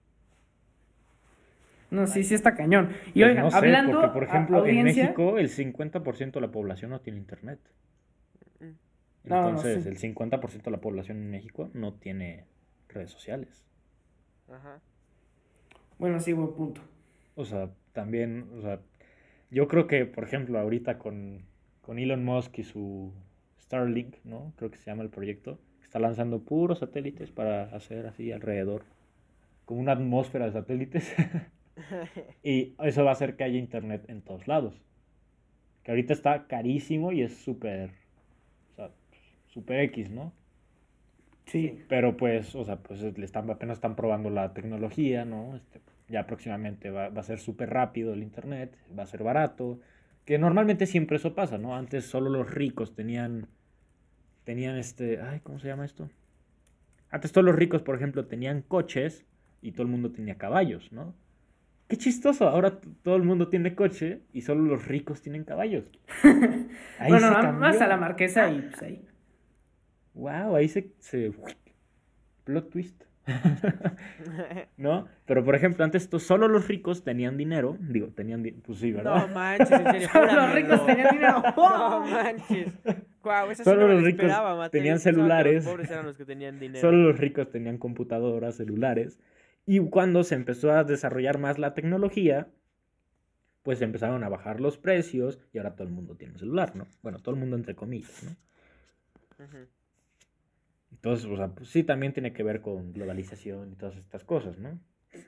No, sí, sí está cañón. Y Pues oigan, no sé, hablando, porque, por a- ejemplo, en audiencia, México el cincuenta por ciento de la población no tiene internet. Mm. No, no, Entonces, sí. el cincuenta por ciento de la población en México no tiene redes sociales. Ajá. bueno, sí, buen punto. O sea, también, o sea, yo creo que, por ejemplo, ahorita con, con Elon Musk y su Starlink, ¿no? Creo que se llama el proyecto, está lanzando puros satélites para hacer así alrededor, como una atmósfera de satélites. Y eso va a hacer que haya internet en todos lados. Que ahorita está carísimo y es súper, o sea, súper X, ¿no? Sí, Pero pues, o sea, pues le están, apenas están probando la tecnología, ¿no? Este, ya próximamente va, va a ser súper rápido el internet, va a ser barato. Que normalmente siempre eso pasa, ¿no? Antes solo los ricos tenían, tenían este, ay, ¿cómo se llama esto? Antes todos los ricos, por ejemplo, tenían coches y todo el mundo tenía caballos, ¿no? Qué chistoso, ahora t- todo el mundo tiene coche y solo los ricos tienen caballos. Ahí bueno, se va- cambió. más a la marquesa y pues ahí. Wow, ahí se, se... plot twist. ¿No? Pero por ejemplo, antes esto, solo los ricos tenían dinero. Digo, tenían di- pues sí, No ¿verdad? manches, en serio. Solo los júramelo. ricos tenían dinero. No manches. Guau, esa sí Solo no me los la ricos esperaba, Mateo. tenían Yo pensaba que celulares. Los pobres eran los que tenían dinero. Solo los ricos tenían computadoras, celulares. Y cuando se empezó a desarrollar más la tecnología, pues empezaron a bajar los precios y ahora todo el mundo tiene un celular, ¿no? Bueno, todo el mundo entre comillas, ¿no? Ujú. Entonces, o sea, pues sí, también tiene que ver con globalización y todas estas cosas, ¿no?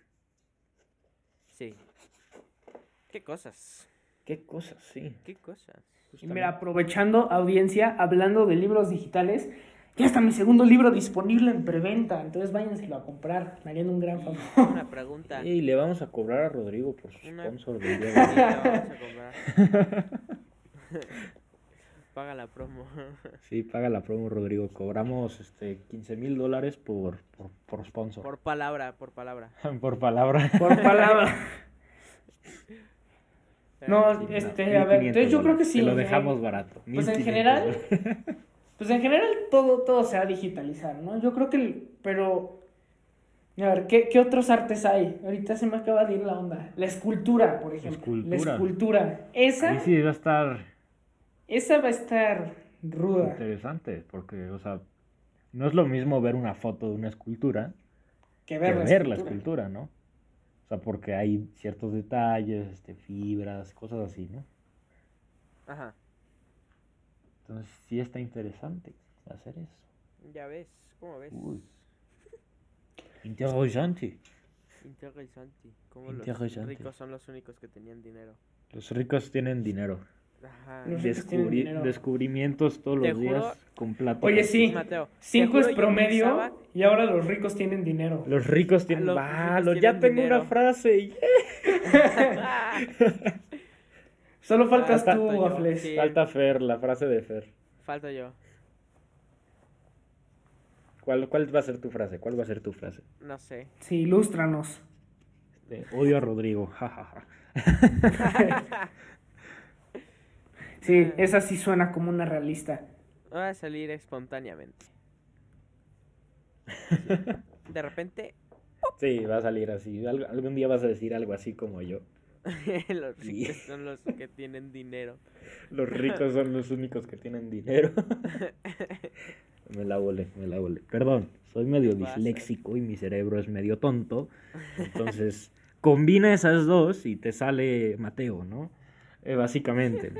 Sí. ¿Qué cosas? ¿Qué cosas? Sí. ¿Qué cosas? Y mira, aprovechando audiencia, hablando de libros digitales, ya está mi segundo libro disponible en preventa, entonces váyanselo a comprar, me harían un gran favor. Una pregunta. Y le vamos a cobrar a Rodrigo por su Una- sponsor del día Sí, de hoy. la vamos a comprar. Paga la promo. Sí, paga la promo, Rodrigo. Cobramos este quince mil dólares por, por, por sponsor. Por palabra, por palabra. Por palabra. Por palabra. No, Sí, este, a ver, entonces yo creo que sí. Te lo en dejamos general- barato. Pues en mil quinientos general, dólares. pues en general todo, todo se va a digitalizar, ¿no? Yo creo que, el- pero, a ver, ¿qué, qué otros artes hay? Ahorita se me acaba de ir la onda. La escultura, por ejemplo. La Escultura. escultura. Esa, Ahí sí va a estar esa va a estar ruda. interesante, porque, o sea, no es lo mismo ver una foto de una escultura Que que ver la ver la escultura. escultura, ¿no? O sea, porque hay ciertos detalles, este, fibras, cosas así, ¿no? Ajá. Entonces sí está interesante hacer eso. Ya ves, ¿cómo ves? Uy. Interesante. Interesante. Como los Interesante. ricos son los únicos que tenían dinero. Los ricos tienen dinero. Ajá. Los ricos tienen Descubri- dinero. descubrimientos todos Te los días juro- con plata. Oye, sí. Mateo, te Cinco juro, es yo promedio pensaba- y ahora los ricos tienen dinero. Los ricos tienen... Los ¡Ah! ricos lo- ya tienen tengo dinero. una frase. ¡Yeah! Solo faltas Ah, tú, falta yo, Waffles. sí. Falta Fer, la frase de Fer. Falta yo. ¿Cuál, ¿Cuál va a ser tu frase? ¿Cuál va a ser tu frase? No sé. Sí, ilústranos. Este, odio a Rodrigo. Ja, ja, ja. Sí, esa sí suena como una realista. Va a salir espontáneamente. De repente, Sí, va a salir así. Al- algún día vas a decir algo así como yo. los Sí. ricos son los que tienen dinero. Los ricos son los únicos que tienen dinero. Me la volé, me la volé. Perdón, soy medio Pasa. disléxico y mi cerebro es medio tonto. Entonces, combina esas dos y te sale Mateo, ¿no? Eh, básicamente.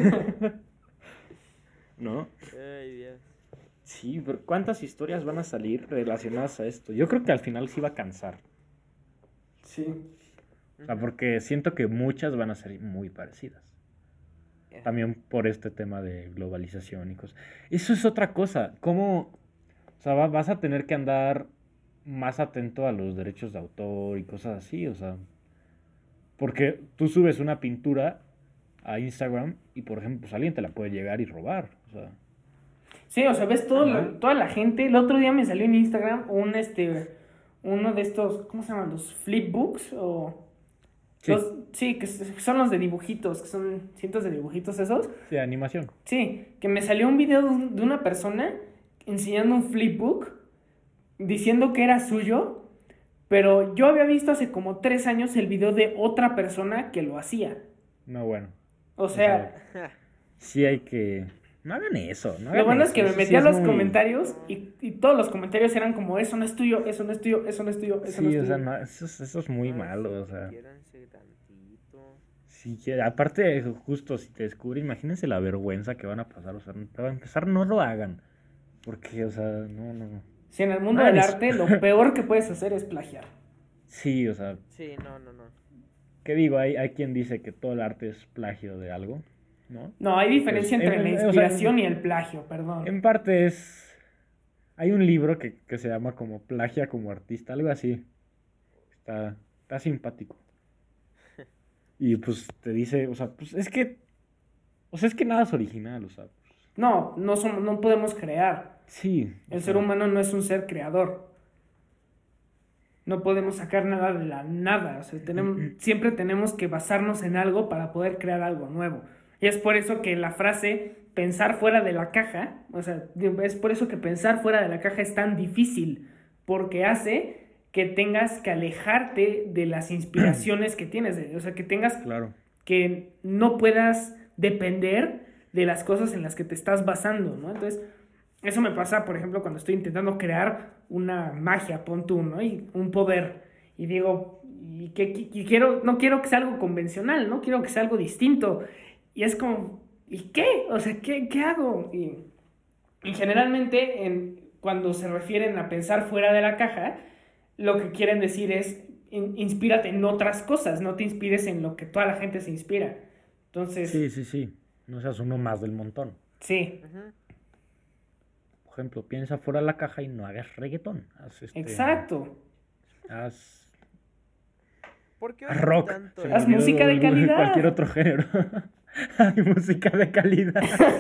¿No? Ay, Dios. Sí, pero ¿cuántas historias van a salir relacionadas a esto? Yo creo que al final sí va a cansar. Sí. O sea, porque siento que muchas van a ser muy parecidas. También por este tema de globalización y cosas. Eso es otra cosa. ¿Cómo? O sea, va- vas a tener que andar más atento a los derechos de autor y cosas así. O sea, porque tú subes una pintura a Instagram y, por ejemplo, pues alguien te la puede llegar y robar. O sea, Sí, o sea, ves todo Ajá. la- toda la gente. El otro día me salió en Instagram un este uno de estos, ¿cómo se llaman? Los flipbooks o sí, los- sí, que s- son los de dibujitos, que son cientos de dibujitos esos. sí, animación. Sí, que me salió un video de, un- de una persona enseñando un flipbook diciendo que era suyo, pero yo había visto hace como tres años el video de otra persona que lo hacía. No, bueno. O sea, Sí hay que... No hagan eso. No lo hagan bueno es eso, que me eso metí sí a es los muy- comentarios y, y todos los comentarios eran como, eso no es tuyo, eso no es tuyo, eso no es tuyo, eso no Sí, es o sea, tuyo. no, eso, es- eso es muy Ay, malo, sí, o sea... quiéranse tantito. Sí, que aparte, justo si te descubre, imagínense la vergüenza que van a pasar, o sea, para empezar, no lo hagan, porque, o sea, no, no, Si en el mundo No, del es- arte lo peor que puedes hacer es plagiar. sí, o sea, Sí, no, no, no. ¿qué digo? Hay, hay quien dice que todo el arte es plagio de algo, ¿no? No, hay diferencia Pues, entre en- la en- o sea, inspiración y el plagio, perdón. En parte es, hay un libro que, que se llama como Plagia como artista, algo así, está, está simpático, y pues te dice, o sea, pues es que, o sea, es que nada es original, o sea, pues, No, no, somos, no podemos crear. sí. o El sea, ser humano no es un ser creador. No podemos sacar nada de la nada. O sea, tenemos, siempre tenemos que basarnos en algo para poder crear algo nuevo. Y es por eso que la frase pensar fuera de la caja, o sea, es por eso que pensar fuera de la caja es tan difícil, porque hace que tengas que alejarte de las inspiraciones que tienes, o sea, que tengas Claro. que no puedas depender de las cosas en las que te estás basando, ¿no? Entonces, eso me pasa, por ejemplo, cuando estoy intentando crear una magia, pon tú, ¿no? Y un poder. Y digo, y que, y quiero, no quiero que sea algo convencional, ¿no? Quiero que sea algo distinto. Y es como, ¿y qué? O sea, ¿qué, qué hago? Y, y generalmente, en, cuando se refieren a pensar fuera de la caja, lo que quieren decir es, in- inspírate en otras cosas, no te inspires en lo que toda la gente se inspira. Entonces, Sí, sí, sí. No seas uno más del montón. sí. Ujú. Por ejemplo, piensa fuera de la caja y no hagas reggaetón. Haz este, Exacto. Haz, ¿Por qué haz odian rock. tanto se me Haz el- olvidó música de algún- calidad. Cualquier otro género. Hay música de calidad.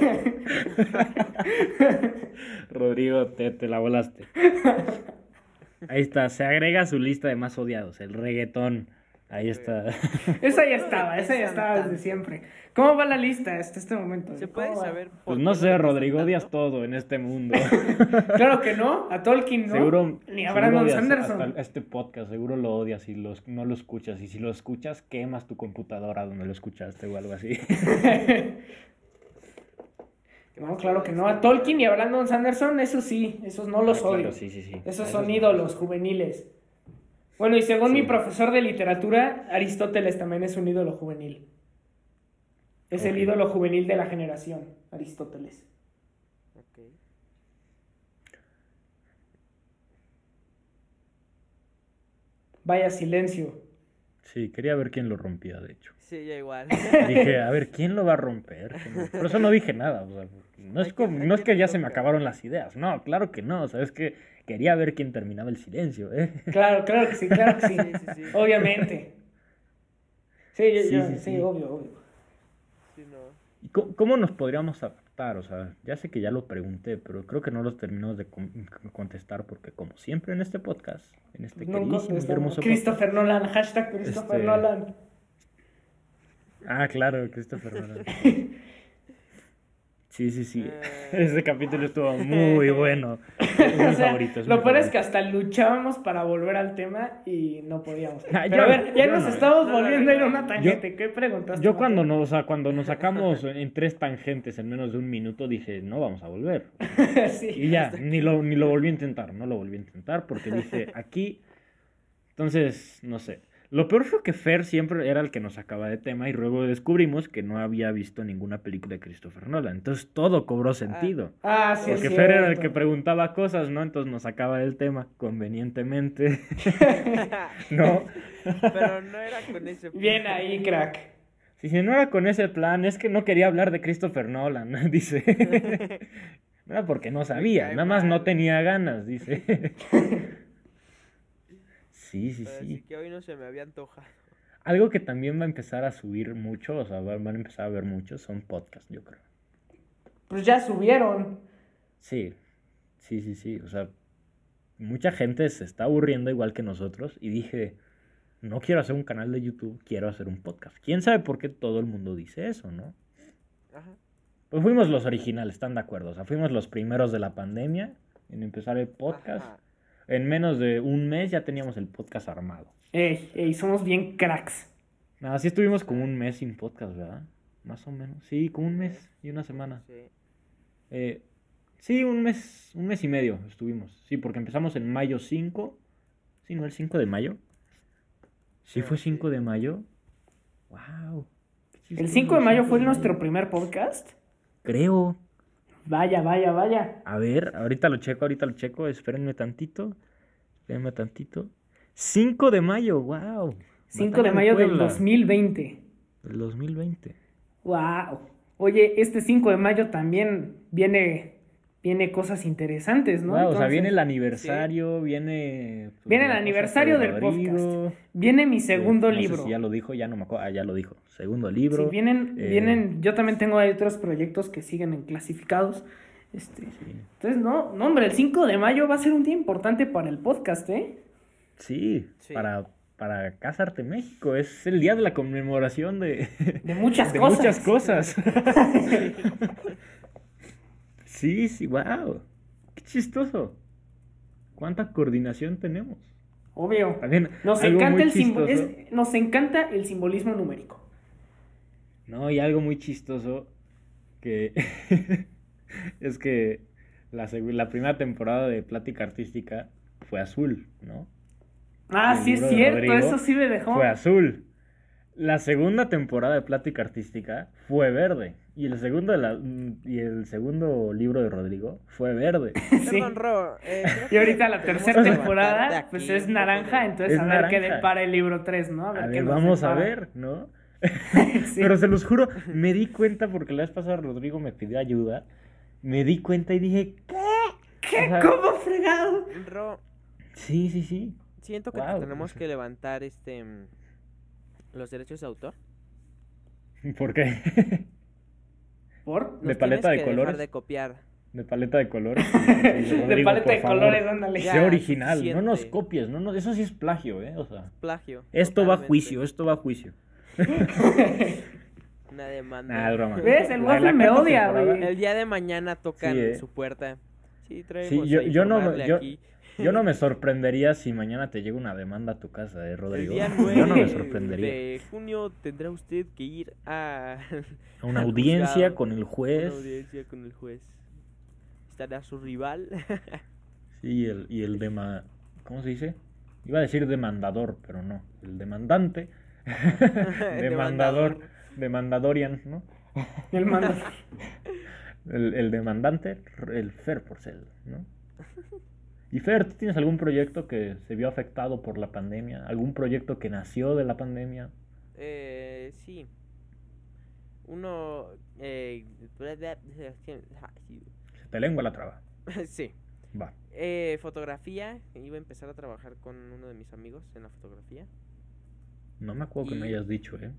Rodrigo, te, te la volaste. Ahí está, se agrega a su lista de más odiados, el reggaetón. Ahí está. Esa ya estaba, esa ya estaba desde siempre. ¿Cómo va la lista hasta este momento? ¿Se ¿Cómo puede va? saber por Pues qué no lo sé, detestan Rodrigo, odias tanto? todo en este mundo. Claro que no, a Tolkien no. Seguro, Ni a seguro Brandon odias Sanderson. hasta este podcast, seguro lo odias y los, no lo escuchas. Y si lo escuchas, quemas tu computadora donde lo escuchaste o algo así. No, claro que no. A Tolkien y a Brandon Sanderson, eso sí, esos no los Ah, odio. claro, sí, sí, sí. Esos A son no. ídolos juveniles. Bueno, y según Sí. mi profesor de literatura, Aristóteles también es un ídolo juvenil. Es el Ok. ídolo juvenil de la generación, Aristóteles. Ok. Vaya silencio. Sí, quería ver quién lo rompía, de hecho. Sí, ya igual. Dije, a ver, ¿quién lo va a romper? Por eso no dije nada. O sea, no es, Hay que- como- hay no es que que ya se me tocar. acabaron las ideas. No, claro que no. Sabes que quería ver quién terminaba el silencio, ¿eh? Claro, claro que sí, claro que sí. Sí, sí, sí. Obviamente. Sí, yo- Sí, yo- sí, sí, sí. obvio, obvio. Sí, no. ¿Y cómo, cómo nos podríamos adaptar? O sea, ya sé que ya lo pregunté, pero creo que no los terminamos de con- contestar porque, como siempre en este podcast, en este Nunca queridísimo y contestamos. hermoso Christopher Nolan, hashtag Christopher Este- Nolan. podcast. Ah, claro, Christopher Nolan. Sí, sí, sí. Eh. Ese capítulo estuvo muy bueno. Es mi O sea, favorito. es lo mi peor es que favorito. hasta luchábamos para volver al tema y no podíamos. Ah, Pero yo a no, ver, ya yo nos no. estamos No, no, volviendo a ir a no, una no. tangente. ¿Qué preguntaste? Yo cuando Mateo? nos, o sea, cuando nos sacamos en tres tangentes en menos de un minuto dije, no vamos a volver. Sí. Y ya, ni lo, ni lo volví a intentar, no lo volví a intentar porque dije, aquí, entonces, no sé. Lo peor fue que Fer siempre era el que nos sacaba de tema y luego descubrimos que no había visto ninguna película de Christopher Nolan. Entonces todo cobró sentido. Ah, sí, es Porque Fer era el cierto. que preguntaba cosas, ¿no? Entonces nos sacaba del tema convenientemente. ¿No? Pero no era con ese plan. Bien ahí, crack. Si si no era con ese plan, es que no quería hablar de Christopher Nolan, dice. No era porque no sabía, cae nada más no mal. tenía ganas, dice. Sí, sí, Así sí. que hoy no se me había antojado. Algo que también va a empezar a subir mucho, o sea, va- van a empezar a ver muchos, son podcasts, yo creo. Pues ya subieron. Sí, sí, sí, sí. O sea, mucha gente se está aburriendo igual que nosotros y dije, no quiero hacer un canal de YouTube, quiero hacer un podcast. ¿Quién sabe por qué todo el mundo dice eso, no? Ajá. Pues fuimos los originales, ¿están de acuerdo? O sea, fuimos los primeros de la pandemia en empezar el podcast. Ajá. En menos de un mes ya teníamos el podcast armado. Ey, ey, somos bien cracks. Nada, sí estuvimos como un mes sin podcast, ¿verdad? Más o menos. Sí, como un mes y una semana. Sí. Eh, sí, un mes, un mes y medio estuvimos. Sí, porque empezamos en mayo cinco. Sí, ¿no? El cinco de mayo. Sí, Ah, fue sí. cinco de mayo. Wow. ¿El cinco de mayo fue nuestro primer podcast? Creo. Vaya, vaya, vaya. A ver, ahorita lo checo, ahorita lo checo. Espérenme tantito. Espérenme tantito. cinco de mayo, wow. cinco de mayo del dos mil veinte. Del dos mil veinte. Wow. Oye, este cinco de mayo también viene, viene cosas interesantes, ¿no? Wow, o sea, Entonces, viene el aniversario, viene... pues, Viene el la cosa aniversario de del Rodrigo, podcast. Viene mi segundo eh, no sé libro. si ya lo dijo, ya no me acuerdo. Ah, ya lo dijo. Segundo libro. Sí, vienen, eh, vienen, yo también tengo ahí otros proyectos que siguen en clasificados. Este, Sí. entonces, no, no, hombre, el cinco de mayo va a ser un día importante para el podcast, ¿eh? Sí, Sí. para, para Casarte México. Es el día de la conmemoración de, De muchas de cosas. muchas cosas. Sí, sí, wow. Qué chistoso. ¿Cuánta coordinación tenemos? Obvio. También Nos algo encanta muy el simbo- chistoso. es- nos encanta el simbolismo numérico. No, y algo muy chistoso que es que la, seg- la primera temporada de Plática Artística fue azul, ¿no? Ah, El sí es libro de cierto, Rodrigo eso sí me dejó. Fue azul. La segunda temporada de Plática Artística fue verde. Y el segundo, de la, y el segundo libro de Rodrigo fue verde. Sí. Perdón, Ro. eh, creo Y que ahorita la tenemos tercera que temporada, levantarte pues aquí es un poco naranja, de- entonces Es a ver qué naranja. depara el libro tres, ¿no? A ver, A qué ver, nos vamos a depara. ver, ¿no? Sí. Pero se los juro, me di cuenta porque la vez pasada Rodrigo me pidió ayuda. Me di cuenta y dije, ¿qué? O sea, ¿Cómo fregado? Ro, sí, sí, sí. siento que Wow. tenemos que levantar este mm, los derechos de autor. ¿Por qué? ¿Por? Nos De paleta tienes de que colores. dejar de copiar. De paleta de colores. De Rodrigo, paleta por de favor, colores, ándale. Ya. Sé original, no nos suficiente. copies, no, no, eso sí es plagio, ¿eh? O sea, Plagio. esto va a totalmente. juicio, esto va a juicio. Una demanda. Nah, es broma. ¿Ves? El La- waffle la me cuarta odia, temporada- güey. El día de mañana tocan Sí, eh. su puerta. Sí, traemos Sí, yo, a yo no, informarle yo, aquí. yo no me sorprendería si mañana te llega una demanda a tu casa, ¿eh, El Rodrigo? día Yo no me nueve sorprendería. de junio tendrá usted que ir a A una al audiencia juzgado, con el una juez. audiencia con el juez. Estará su rival. Sí, y el, y el dema... ¿Cómo se dice? Iba a decir demandador, pero no. El demandante. Demandador. Demandadorian, ¿no? El mando. El, el demandante, el Fer Porcel, ¿no? Y Fer, ¿tú tienes algún proyecto que se vio afectado por la pandemia? ¿Algún proyecto que nació de la pandemia? eh, sí. Uno. Eh, Se te lengua la traba. sí. Va. Eh, fotografía. Iba a empezar a trabajar con uno de mis amigos en la fotografía. No me acuerdo que me Y- hayas dicho, ¿eh?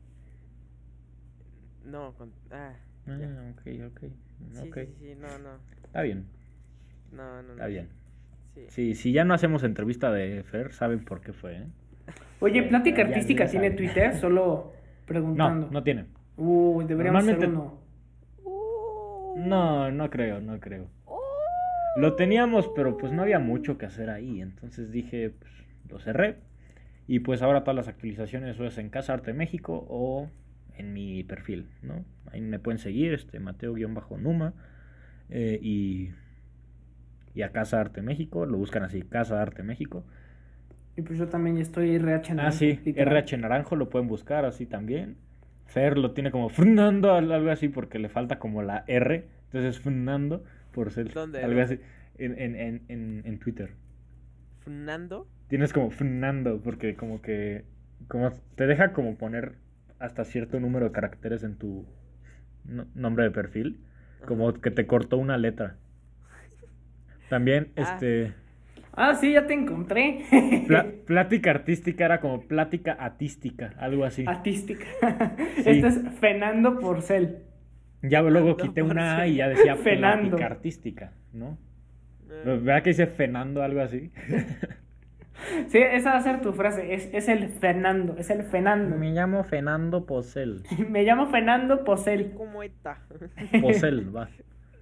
No, con. Ah, Ah, ya. ok, ok. Sí, Ok. sí, sí, no, no. Está bien, No, no, está no. bien. Sí. Sí, si ya no hacemos entrevista de Fer, saben por qué fue, ¿eh? Oye, Plática Ya- Artística ya tiene saben. Twitter, solo No, preguntando. no tiene. Uy, deberíamos hacer Normalmente- uno. No, no creo, no creo. Lo teníamos, pero pues no había mucho que hacer ahí. Entonces dije, pues lo cerré. Y pues ahora todas las actualizaciones o es en Casa Arte México o en mi perfil, ¿no? Ahí me pueden seguir, este Mateo-Numa. eh, y, y a Casa Arte México, lo buscan así, Casa Arte México. Y pues yo también estoy R H Ah, Naranjo, sí, literal. R H Naranjo lo pueden buscar así también. Fer lo tiene como Fernando, al- algo así, porque le falta como la R. Entonces Fernando, por ser ¿Dónde, algo dónde? así, en, en, en, en, en Twitter. Fernando. Tienes como Fernando, porque como que como te deja como poner hasta cierto número de caracteres en tu no- nombre de perfil, como que te cortó una letra. También, Ah. este, Ah, sí, ya te encontré. pla- plática artística era como plática atística, algo así. Artística. Sí. Este es Fernando Porcel. Ya luego No, quité por una A sí. y ya decía Fenando. plática artística, ¿no? Eh, ¿Verdad que dice Fenando algo así? Sí, esa va a ser tu frase. Es, es el Fernando. Es el Fernando. Me llamo Fernando Posel. Me llamo Fernando Porcel. ¿Cómo está? Posel, va.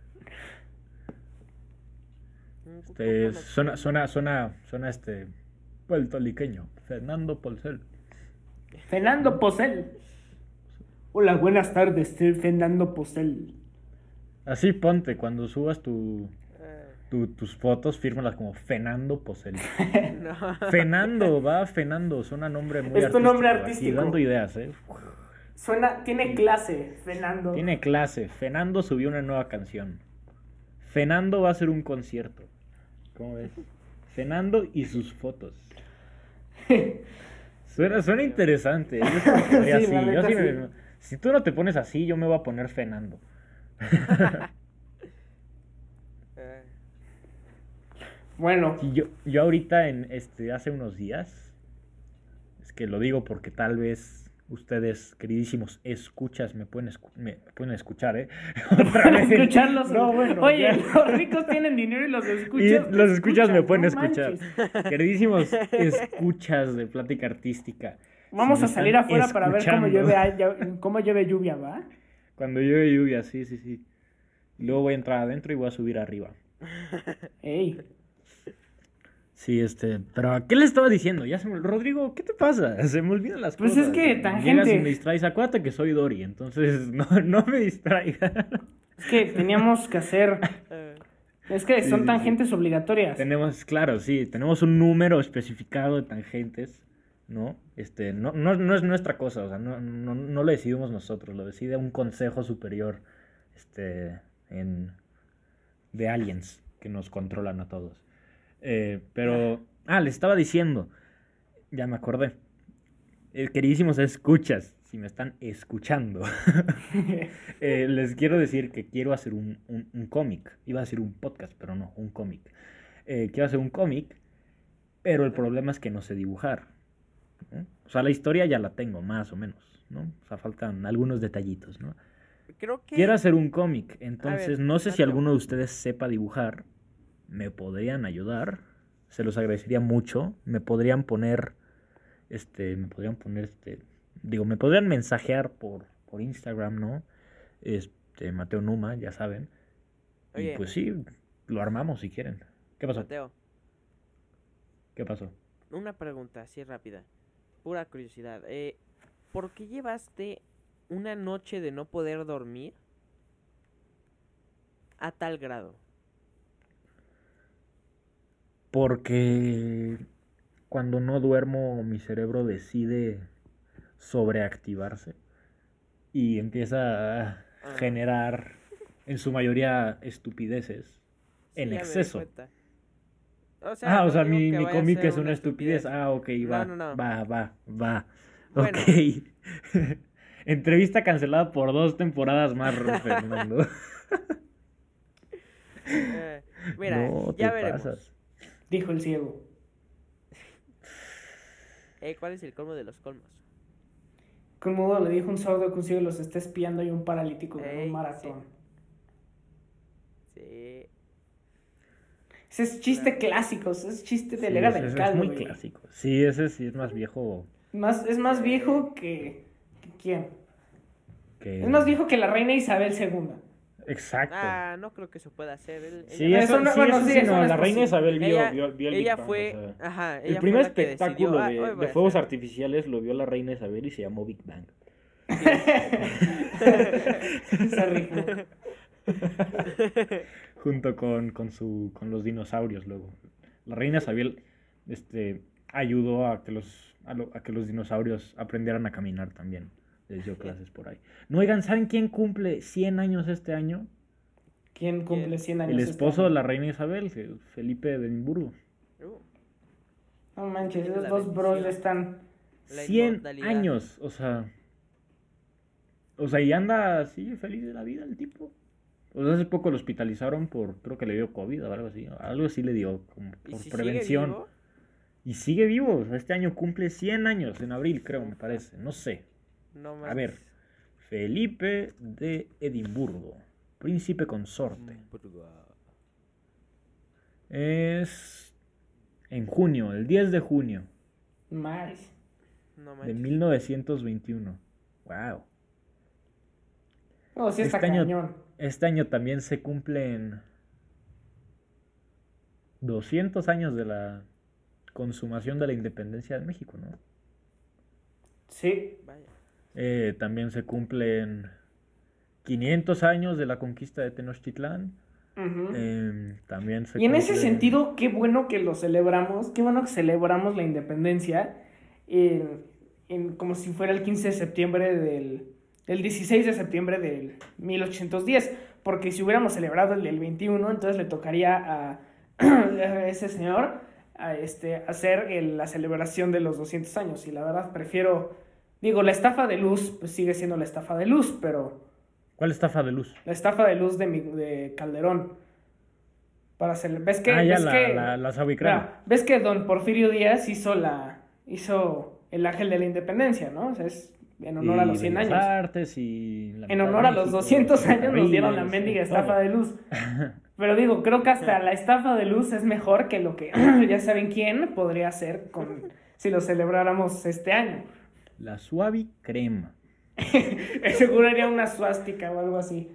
Este, suena, suena, suena, suena este puertorriqueño. Fernando Posel. Fernando Porcel. Hola, buenas tardes. Soy Fernando Porcel. Así ponte, cuando subas tu, Eh, tu- tus fotos, fírmalas como Fernando Posel. no. Fernando, va, Fernando, suena nombre muy Es tu nombre aquí artístico. dando ideas, ¿eh? Suena, tiene clase, Fernando. Tiene clase. Fernando subió una nueva canción. Fernando va a hacer un concierto. ¿Cómo ves? Fernando y sus fotos. Suena, suena interesante. Yo sí me pondría Sí, así. la Yo neta, sí sí. me- si tú no te pones así, yo me voy a poner Fernando. Eh, Bueno, Sí, yo, yo ahorita, en este, hace unos días, es que lo digo porque tal vez ustedes, queridísimos escuchas, me pueden, escu- me pueden escuchar, ¿eh? Otra vez. escucharlos. No, bueno, Oye, ya. los ricos tienen dinero y los Y escuchas. los escuchas me escuchan, pueden no escuchar. manches. Queridísimos escuchas de Plática Artística. Vamos si a me salir están afuera para ver cómo escuchando, llueve, a- cómo llueve lluvia, ¿va? Cuando llueve lluvia, sí, sí, sí. Y luego voy a entrar adentro y voy a subir arriba. Ey, Sí, este, pero ¿qué le estaba diciendo? Ya se me... Rodrigo, ¿qué te pasa? Se me olvidan las Pues cosas. es que tangente. Llegas y me distraes, acuérdate que soy Dory, entonces no, no me distraigas. es que teníamos que hacer. eh, Es que Sí, son sí, sí. tangentes obligatorias. Tenemos, claro, sí, tenemos un número especificado de tangentes, ¿no? Este, no, no, no es nuestra cosa, o sea, no, no, no lo decidimos nosotros, lo decide un consejo superior, este, en, de aliens que nos controlan a todos. Eh, pero, ah, les estaba diciendo, ya me acordé, eh, queridísimos escuchas, si me están escuchando, eh, les quiero decir que quiero hacer un, un, un cómic. Iba a hacer un podcast, pero no, un cómic. Eh, quiero hacer un cómic, pero el problema es que no sé dibujar, ¿no? O sea, la historia ya la tengo, más o menos, ¿no? O sea, faltan algunos detallitos, ¿no? Creo que... Quiero hacer un cómic, entonces ver, no sé si Mateo. alguno de ustedes sepa dibujar. Me podrían ayudar, se los agradecería mucho. Me podrían poner, este, me podrían poner, este, digo, me podrían mensajear por, por Instagram, ¿no? Este, Mateo Numa, ya saben. Oye. Y pues sí, lo armamos si quieren. ¿Qué pasó? Mateo, ¿Qué pasó? una pregunta así rápida. Pura curiosidad. Eh, ¿por qué llevaste una noche de no poder dormir a tal grado? Porque cuando no duermo mi cerebro decide sobreactivarse y empieza a Ah. generar en su mayoría estupideces Sí, en ya me di exceso. cuenta. O Ah, o no sea, digo mi, que mi vaya a cómic ser es una estupidez. Ah, ok, No, va, no, no. va, va, va. Bueno. Ok. Entrevista cancelada por dos temporadas más, Fernando. Eh, mira, No, te ya veremos. pasas. Dijo el ciego. Eh, ¿cuál es el colmo de los colmos? Con mudo le dijo un sordo que un ciego los está espiando y un paralítico en Ey, un maratón. Sí. Ese es chiste Claro. clásico, ese es chiste de Sí, la era ese- del ese es caldo, muy güey. clásico. Sí, ese sí es más viejo Más, es más viejo que, que ¿quién? que... Es más viejo que la reina Isabel segunda. Exacto. Ah, no creo que se pueda hacer. Él- Sí, ella, eso, Eso no- sí, bueno, eso sí, sí, eso no, no es la reina posible. Isabel vio, ella, vio, vio el Big ella Bang, fue, o sea, ajá, ella el fue primer la que espectáculo decidió, "Ah, de, hoy voy de a fuegos hacer". artificiales lo vio la reina Isabel y se llamó Big Bang. Se rifó. Junto con, con, su, con los dinosaurios luego. La reina Isabel este, ayudó a que, los, a, lo- a que los dinosaurios aprendieran a caminar también. Les dio clases por ahí. No, oigan, ¿saben quién cumple cien años este año? ¿Quién cumple cien años? El este esposo de año? la reina Isabel, Fe- Felipe de Edimburgo. Uh, No manches, Tiene esos la dos bros ya bendición. están... La cien inmortalidad. años, o sea... O sea, y anda así feliz de la vida el tipo. O sea, hace poco lo hospitalizaron por, creo que le dio COVID o algo así. Algo así le dio, como ¿Y por si prevención. sigue vivo? Y sigue vivo. O sea, este año cumple cien años, en abril creo, me parece. No sé. No A manches. ver. Felipe de Edimburgo. Príncipe consorte. Es en junio, el diez de junio Más. No de manches. mil novecientos veintiuno. Wow. No, sí está Este año- cañón. Este año también se cumplen doscientos años de la consumación de la independencia de México, ¿no? Sí. Vaya. Eh, también se cumplen quinientos años de la conquista de Tenochtitlán. Ujú. Eh, también se Y en ese cumplen- sentido, qué bueno que lo celebramos, qué bueno que celebramos la independencia en, en como si fuera el quince de septiembre del, el dieciséis de septiembre del mil ochocientos diez, porque si hubiéramos celebrado el del veintiuno, entonces le tocaría a, a ese señor a este, hacer el- la celebración de los doscientos años, y la verdad prefiero, digo, la estafa de luz, pues sigue siendo la estafa de luz, pero... ¿Cuál estafa de luz? La estafa de luz de, mi- de Calderón. Para hacer, ¿ves que, ah, ya, ves la, que, la, la Sabicrán. mira, ves que don Porfirio Díaz hizo la hizo el ángel de la independencia, ¿no? O sea, es en honor a los cien Bellas años. Artes y la En mitad honor de a los México, doscientos años nos dieron la ferrocarriles, mendiga todo. estafa de luz. Pero digo, creo que hasta la estafa de luz es mejor que lo que ya saben quién podría hacer con si lo celebráramos este año. La suave crema. Seguro haría una suástica o algo así.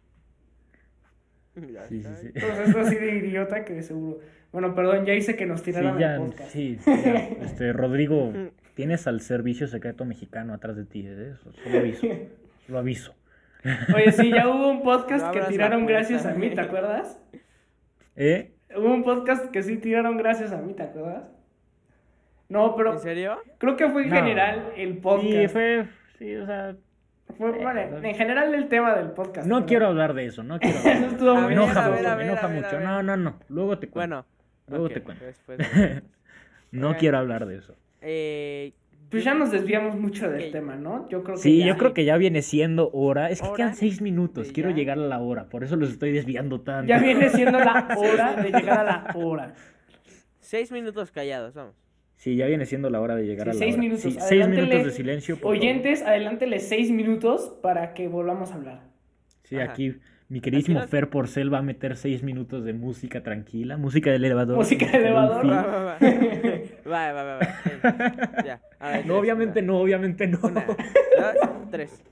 Ya Sí, sí, está. sí. Entonces es así de idiota que seguro. Bueno, perdón, ya hice que nos Sí, tiraran ya, el podcast. sí, ya. Este, Rodrigo, tienes al servicio secreto mexicano atrás de ti, ¿eh? Eso, solo aviso, solo aviso. Oye, sí, ya hubo un podcast No que abras la tiraron puerta. gracias a mí, ¿te acuerdas? ¿Eh? Hubo un podcast que sí tiraron gracias a mí, ¿te acuerdas? No, pero ¿En serio? creo que fue en No. general el podcast. Sí, fue, sí, o sea, Fue, vale, en general el tema del podcast. no pero- quiero hablar de eso, no quiero hablar. Eso estuvo A Me muy ver, enoja a ver, mucho, a me ver, enoja a ver, mucho. a ver. No, no, no, luego te cuento. Bueno. Luego ok, te cuento. después de- No Ok. quiero hablar de eso. Eh, Pues ya nos desviamos mucho del Ok. tema, ¿no? Yo creo que Sí, ya- yo creo que ya viene siendo hora. Es que ¿Hora quedan seis minutos. de Quiero ya? llegar a la hora. Por eso los estoy desviando tanto. ya viene siendo la hora de llegar a la hora. Seis minutos callados, vamos. Sí, ya viene siendo la hora de llegar Sí, a la seis hora. minutos. Sí, seis Adelántele, minutos de silencio. por favor. Oyentes, adelánteles seis minutos para que volvamos a hablar. Sí, Ajá. aquí mi queridísimo Aquí no- Fer Porcel va a meter seis minutos de música tranquila. Música de elevador. Música de elevador. Va, Lo-fi. va, va. Va, va, va, va. Sí. Ya. A ver, No, tres, obviamente una, no, obviamente no. Una, dos, tres.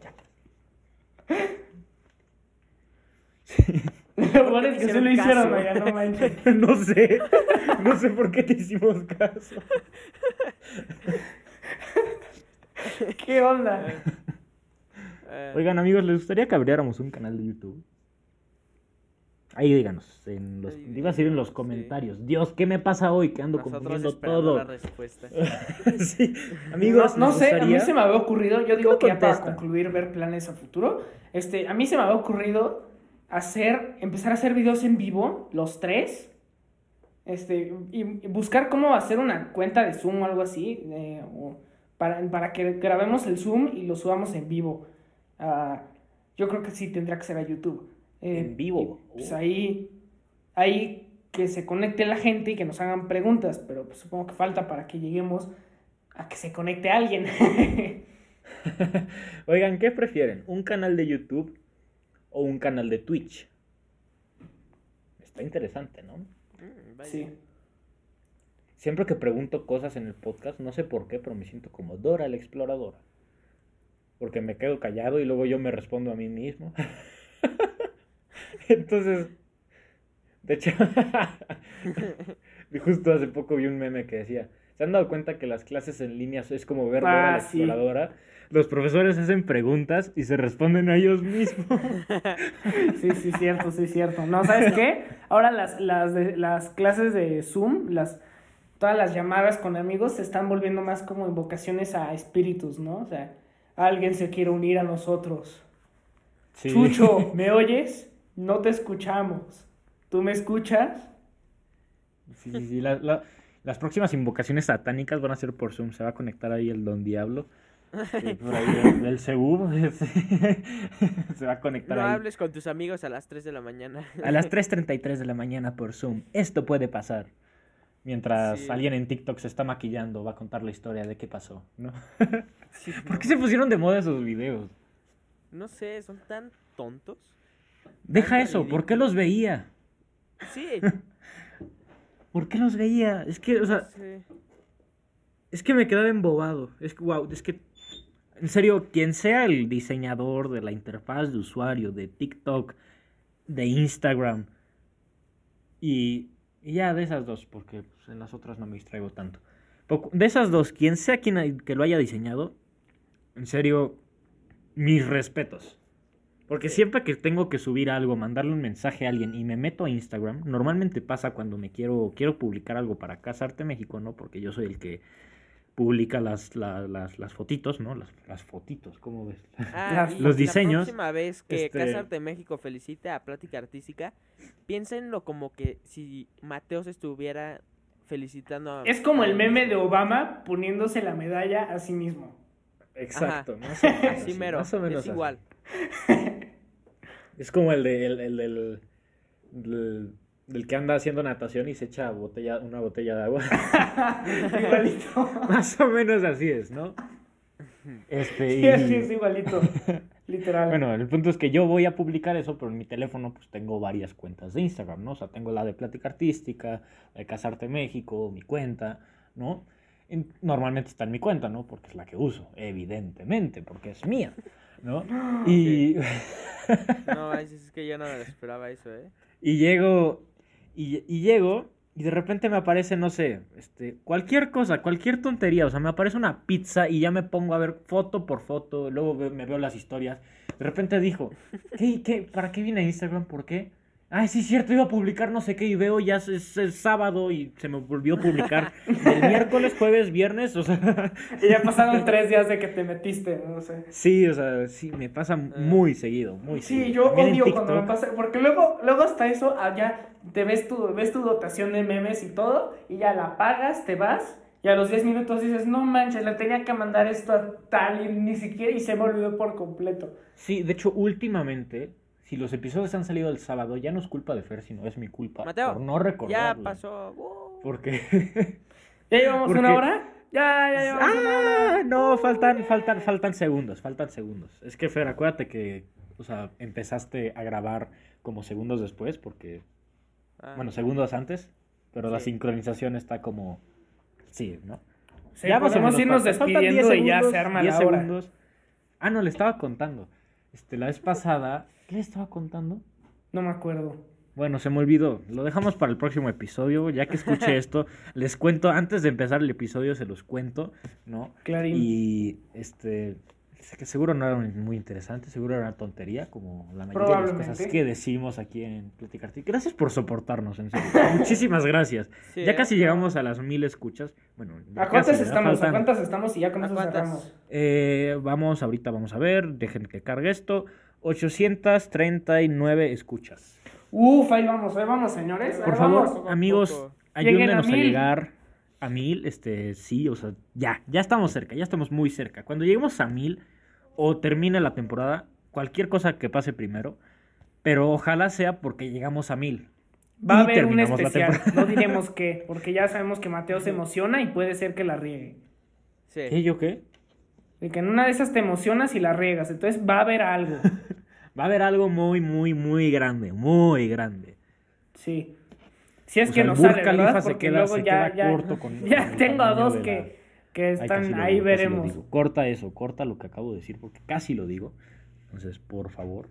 Lo bueno es que sí hicieron lo hicieron, caso? oiga, no manches. No sé. No sé por qué te hicimos caso. ¿Qué onda? Eh, Oigan, amigos, ¿les gustaría que abriéramos un canal de YouTube? Ahí díganos, en los, Ahí iba a decir en los díganos, comentarios. Dios, ¿qué me pasa hoy? Que ando nosotros confundiendo esperando todo. la respuesta. Sí, amigos, no, no ¿les sé, a mí gustaría? se me había ocurrido, yo digo no que ya para contesta? concluir ver planes a futuro, este, a mí se me había ocurrido hacer, empezar a hacer videos en vivo, los tres, este, y, y buscar cómo hacer una cuenta de Zoom o algo así, eh, o para, para que grabemos el Zoom y lo subamos en vivo. Ah, yo creo que sí tendría que ser a YouTube. Eh, En vivo. y, pues ahí, ahí que se conecte la gente y que nos hagan preguntas, pero pues, supongo que falta para que lleguemos a que se conecte alguien. Oigan, ¿qué prefieren? ¿Un canal de YouTube o un canal de Twitch? Está interesante, ¿no? Mm, vaya. Sí. Siempre que pregunto cosas en el podcast, no sé por qué, pero me siento como Dora la exploradora. Porque me quedo callado y luego yo me respondo a mí mismo. Entonces, de hecho, justo hace poco vi un meme que decía, ¿se han dado cuenta que las clases en línea es como ver Dora Ah, la sí. exploradora? Los profesores hacen preguntas y se responden a ellos mismos. Sí, sí, cierto, sí, cierto. No, ¿sabes qué? Ahora las, las, de- las clases de Zoom, las, todas las llamadas con amigos se están volviendo más como invocaciones a espíritus, ¿no? O sea, alguien se quiere unir a nosotros. Sí. Chucho, ¿me oyes? No te escuchamos. ¿Tú me escuchas? Sí, sí, sí, la- la- las próximas invocaciones satánicas van a ser por Zoom. Se va a conectar ahí el Don Diablo. Y por ahí el, el Cebú. Se va a conectar No ahí. hables con tus amigos a las tres de la mañana. A las tres treinta y tres de la mañana por Zoom. Esto puede pasar. Mientras Sí. alguien en TikTok se está maquillando, va a contar la historia de qué pasó, ¿no? Sí, ¿Por qué se pusieron de moda esos videos? no sé, son tan tontos. Deja Tan eso, ¿por qué los veía? Sí. ¿Por qué los veía? Es que, o sea, sí. es que me quedaba embobado. Es que, wow, es que, en serio, quien sea el diseñador de la interfaz de usuario de TikTok, de Instagram, y, y ya de esas dos, porque pues, en las otras no me distraigo tanto. Pero de esas dos, quien sea quien que lo haya diseñado, en serio, mis respetos. Porque siempre que tengo que subir algo, mandarle un mensaje a alguien y me meto a Instagram, normalmente pasa cuando me quiero, quiero publicar algo para Casarte México, ¿no? Porque yo soy el que publica las, la- las, las fotitos, ¿no? Las, las fotitos, ¿cómo ves? Ah, Las- y los diseños, La próxima vez que este- Casarte México felicite a Plática Artística, piénsenlo como que si Mateos estuviera felicitando a... Es como el meme de Obama poniéndose la medalla a sí mismo. Exacto, Ajá. más o menos. Así sí, mero, más o menos es así. igual. Es como el de, el, el- el- del, del que anda haciendo natación y se echa botella, una botella de agua. Igualito. Más o menos así es, ¿no? Este, Sí, y- así es igualito. Literal. Bueno, el punto es que yo voy a publicar eso, pero en mi teléfono pues tengo varias cuentas de Instagram, ¿no? O sea, tengo la de Plática Artística, la de Casarte México, mi cuenta, ¿no? Y normalmente está en mi cuenta, ¿no? Porque es la que uso, evidentemente, porque es mía, ¿no? Y, No, es, es que yo no me esperaba eso, ¿eh? y llego, y, y llego, y de repente me aparece, no sé, este, cualquier cosa, cualquier tontería, o sea, me aparece una pizza y ya me pongo a ver foto por foto, luego ve- me veo las historias, de repente dijo, ¿qué, qué, para qué vine a Instagram? ¿Por qué? Ay, sí, es cierto, iba a publicar no sé qué y veo ya es, es- es sábado y se me volvió a publicar el miércoles, jueves, viernes, o sea, Y ya pasaron tres días de que te metiste, no sé. sí, o sea, sí, me pasa muy seguido, muy seguido. Sí, yo También en odio cuando me TikTok. pasa, porque luego, luego hasta eso, allá te ves tu, ves tu dotación de memes y todo, y ya la pagas, te vas, Y a los diez minutos dices, no manches, le tenía que mandar esto a tal y ni siquiera y se me olvidó por completo. Sí, de hecho, últimamente, si los episodios han salido el sábado, ya no es culpa de Fer, sino es mi culpa. Mateo, por no recordarlo. ya pasó. Uh. Porque... ¿Ya llevamos Porque- una hora? Ya, ya llevamos una hora. ¡Ah! No, faltan, faltan, faltan segundos, faltan segundos. Es que, Fer, acuérdate que, o sea, empezaste a grabar como segundos después, porque, Ah. bueno, segundos antes, pero la Sí. sincronización está como, sí, ¿no? Sí, Ya más o podemos menos irnos falta- faltan despidiendo diez y ya segundos, se arma diez la hora. segundos. Ah, no, le estaba contando. Este, la vez pasada, ¿qué le estaba contando? No me acuerdo. Bueno, se me olvidó. Lo dejamos para el próximo episodio. Ya que escuché esto, les cuento, antes de empezar el episodio, se los cuento, ¿no? Clarín. Y este, sé que seguro no era muy interesante, seguro era una tontería, como la mayoría de las Probablemente. cosas que decimos aquí en Platicar Tic. Gracias por soportarnos, en serio. Muchísimas gracias. Sí, Ya ¿eh? casi llegamos a las mil escuchas. Bueno, ya ¿A cuántas casi, ¿verdad? estamos? ¿A Faltan- cuántas estamos? Y ya con ¿A eso cuántas? cerramos. eh, vamos, ahorita vamos a ver, dejen que cargue esto. ochocientas treinta y nueve escuchas. Uf, ahí vamos, ahí vamos, señores. Por ahí favor, vamos. poco a amigos, poco. Lleguen a ayúdenos a, mil. llegar a mil, este, sí, o sea, ya, ya estamos cerca, ya estamos muy cerca. Cuando lleguemos a mil o termine la temporada, cualquier cosa que pase primero, pero ojalá sea porque llegamos a mil. Va a y haber un terminamos la especial, temporada. no diremos qué, porque ya sabemos que Mateo se emociona y puede ser que la riegue. Sí. ¿Qué, yo qué? De que en una de esas te emocionas y la riegas, entonces va a haber algo. Va a haber algo muy, muy, muy grande, muy grande. Sí. Si es O que sea, no el Burj sale, Khalifa ¿verdad? se Porque queda- luego se ya, queda ya, corto con- ya con el tengo a tamaño dos de que, que Ay, están casi lo ahí, digo, casi lo veremos. digo. Corta eso, corta lo que acabo de decir, porque casi lo digo. Entonces, por favor.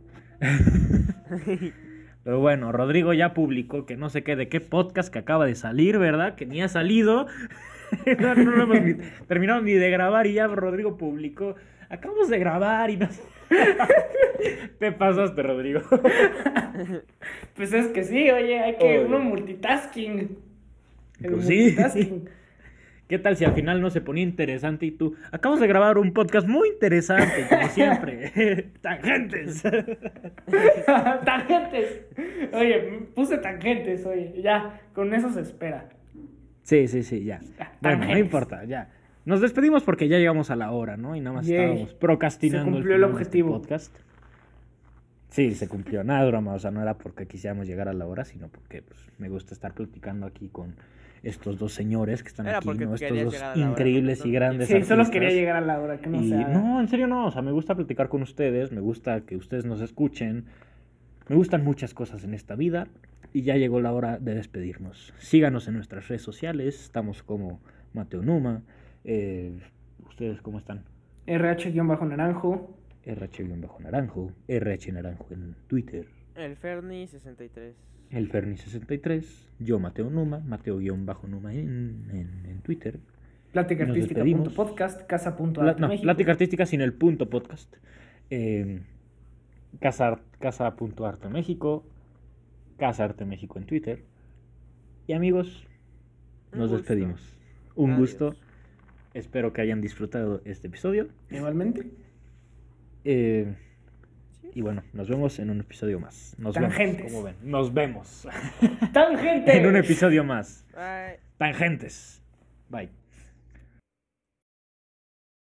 Pero bueno, Rodrigo ya publicó que no sé qué, de qué podcast que acaba de salir, ¿verdad? Que ni ha salido. no, no lo hemos ni terminado ni de grabar y ya Rodrigo publicó. Acabamos de grabar y no sé. Te pasaste, Rodrigo. Pues es que sí, oye, hay que Oye. uno multitasking. El Pues sí. multitasking. ¿Qué tal si al final no se ponía interesante y tú? Acabamos de grabar un podcast muy interesante, como siempre. Tangentes. Tangentes. Oye, puse tangentes, oye, ya, con eso se espera. Sí, sí, sí, ya. Ah, Bueno, no tangentes. importa, ya. Nos despedimos porque ya llegamos a la hora, ¿no? Y nada más Yay. estábamos procrastinando Se cumplió el final de este objetivo. podcast. Sí, se cumplió. Nada de broma, o sea, no era porque quisiéramos llegar a la hora, sino porque pues, me gusta estar platicando aquí con estos dos señores que están Era aquí, porque ¿no? tú Estos querías dos llegar a la hora, increíbles ¿no? y grandes Sí, solo artistas. quería llegar a la hora, que no Y se haga. no, en serio no, o sea, me gusta platicar con ustedes, me gusta que ustedes nos escuchen, me gustan muchas cosas en esta vida y ya llegó la hora de despedirnos. Síganos en nuestras redes sociales, estamos como Mateo Numa, eh, ¿ustedes cómo están? R H-naranjo. R H-naranjo, R H Naranjo en Twitter, El Ferni sesenta y tres. el Ferni sesenta y tres, yo Mateo Numa, Mateo-Numa en, en, en Twitter. Plática Nos artística despedimos. punto podcast, casa punto Pla- arte no, México. Plática Artística sin el punto podcast. Eh, Casa, Casa punto Arte México. Casa Arte México en Twitter. Y amigos, Un nos gusto. despedimos. Un Adiós. gusto. Espero que hayan disfrutado este episodio. Igualmente. Eh, y bueno, nos vemos en un episodio más. Nos Tangentes. vemos. Como ven, nos vemos ¡Tangente! en un episodio más. Bye. Tangentes. Bye.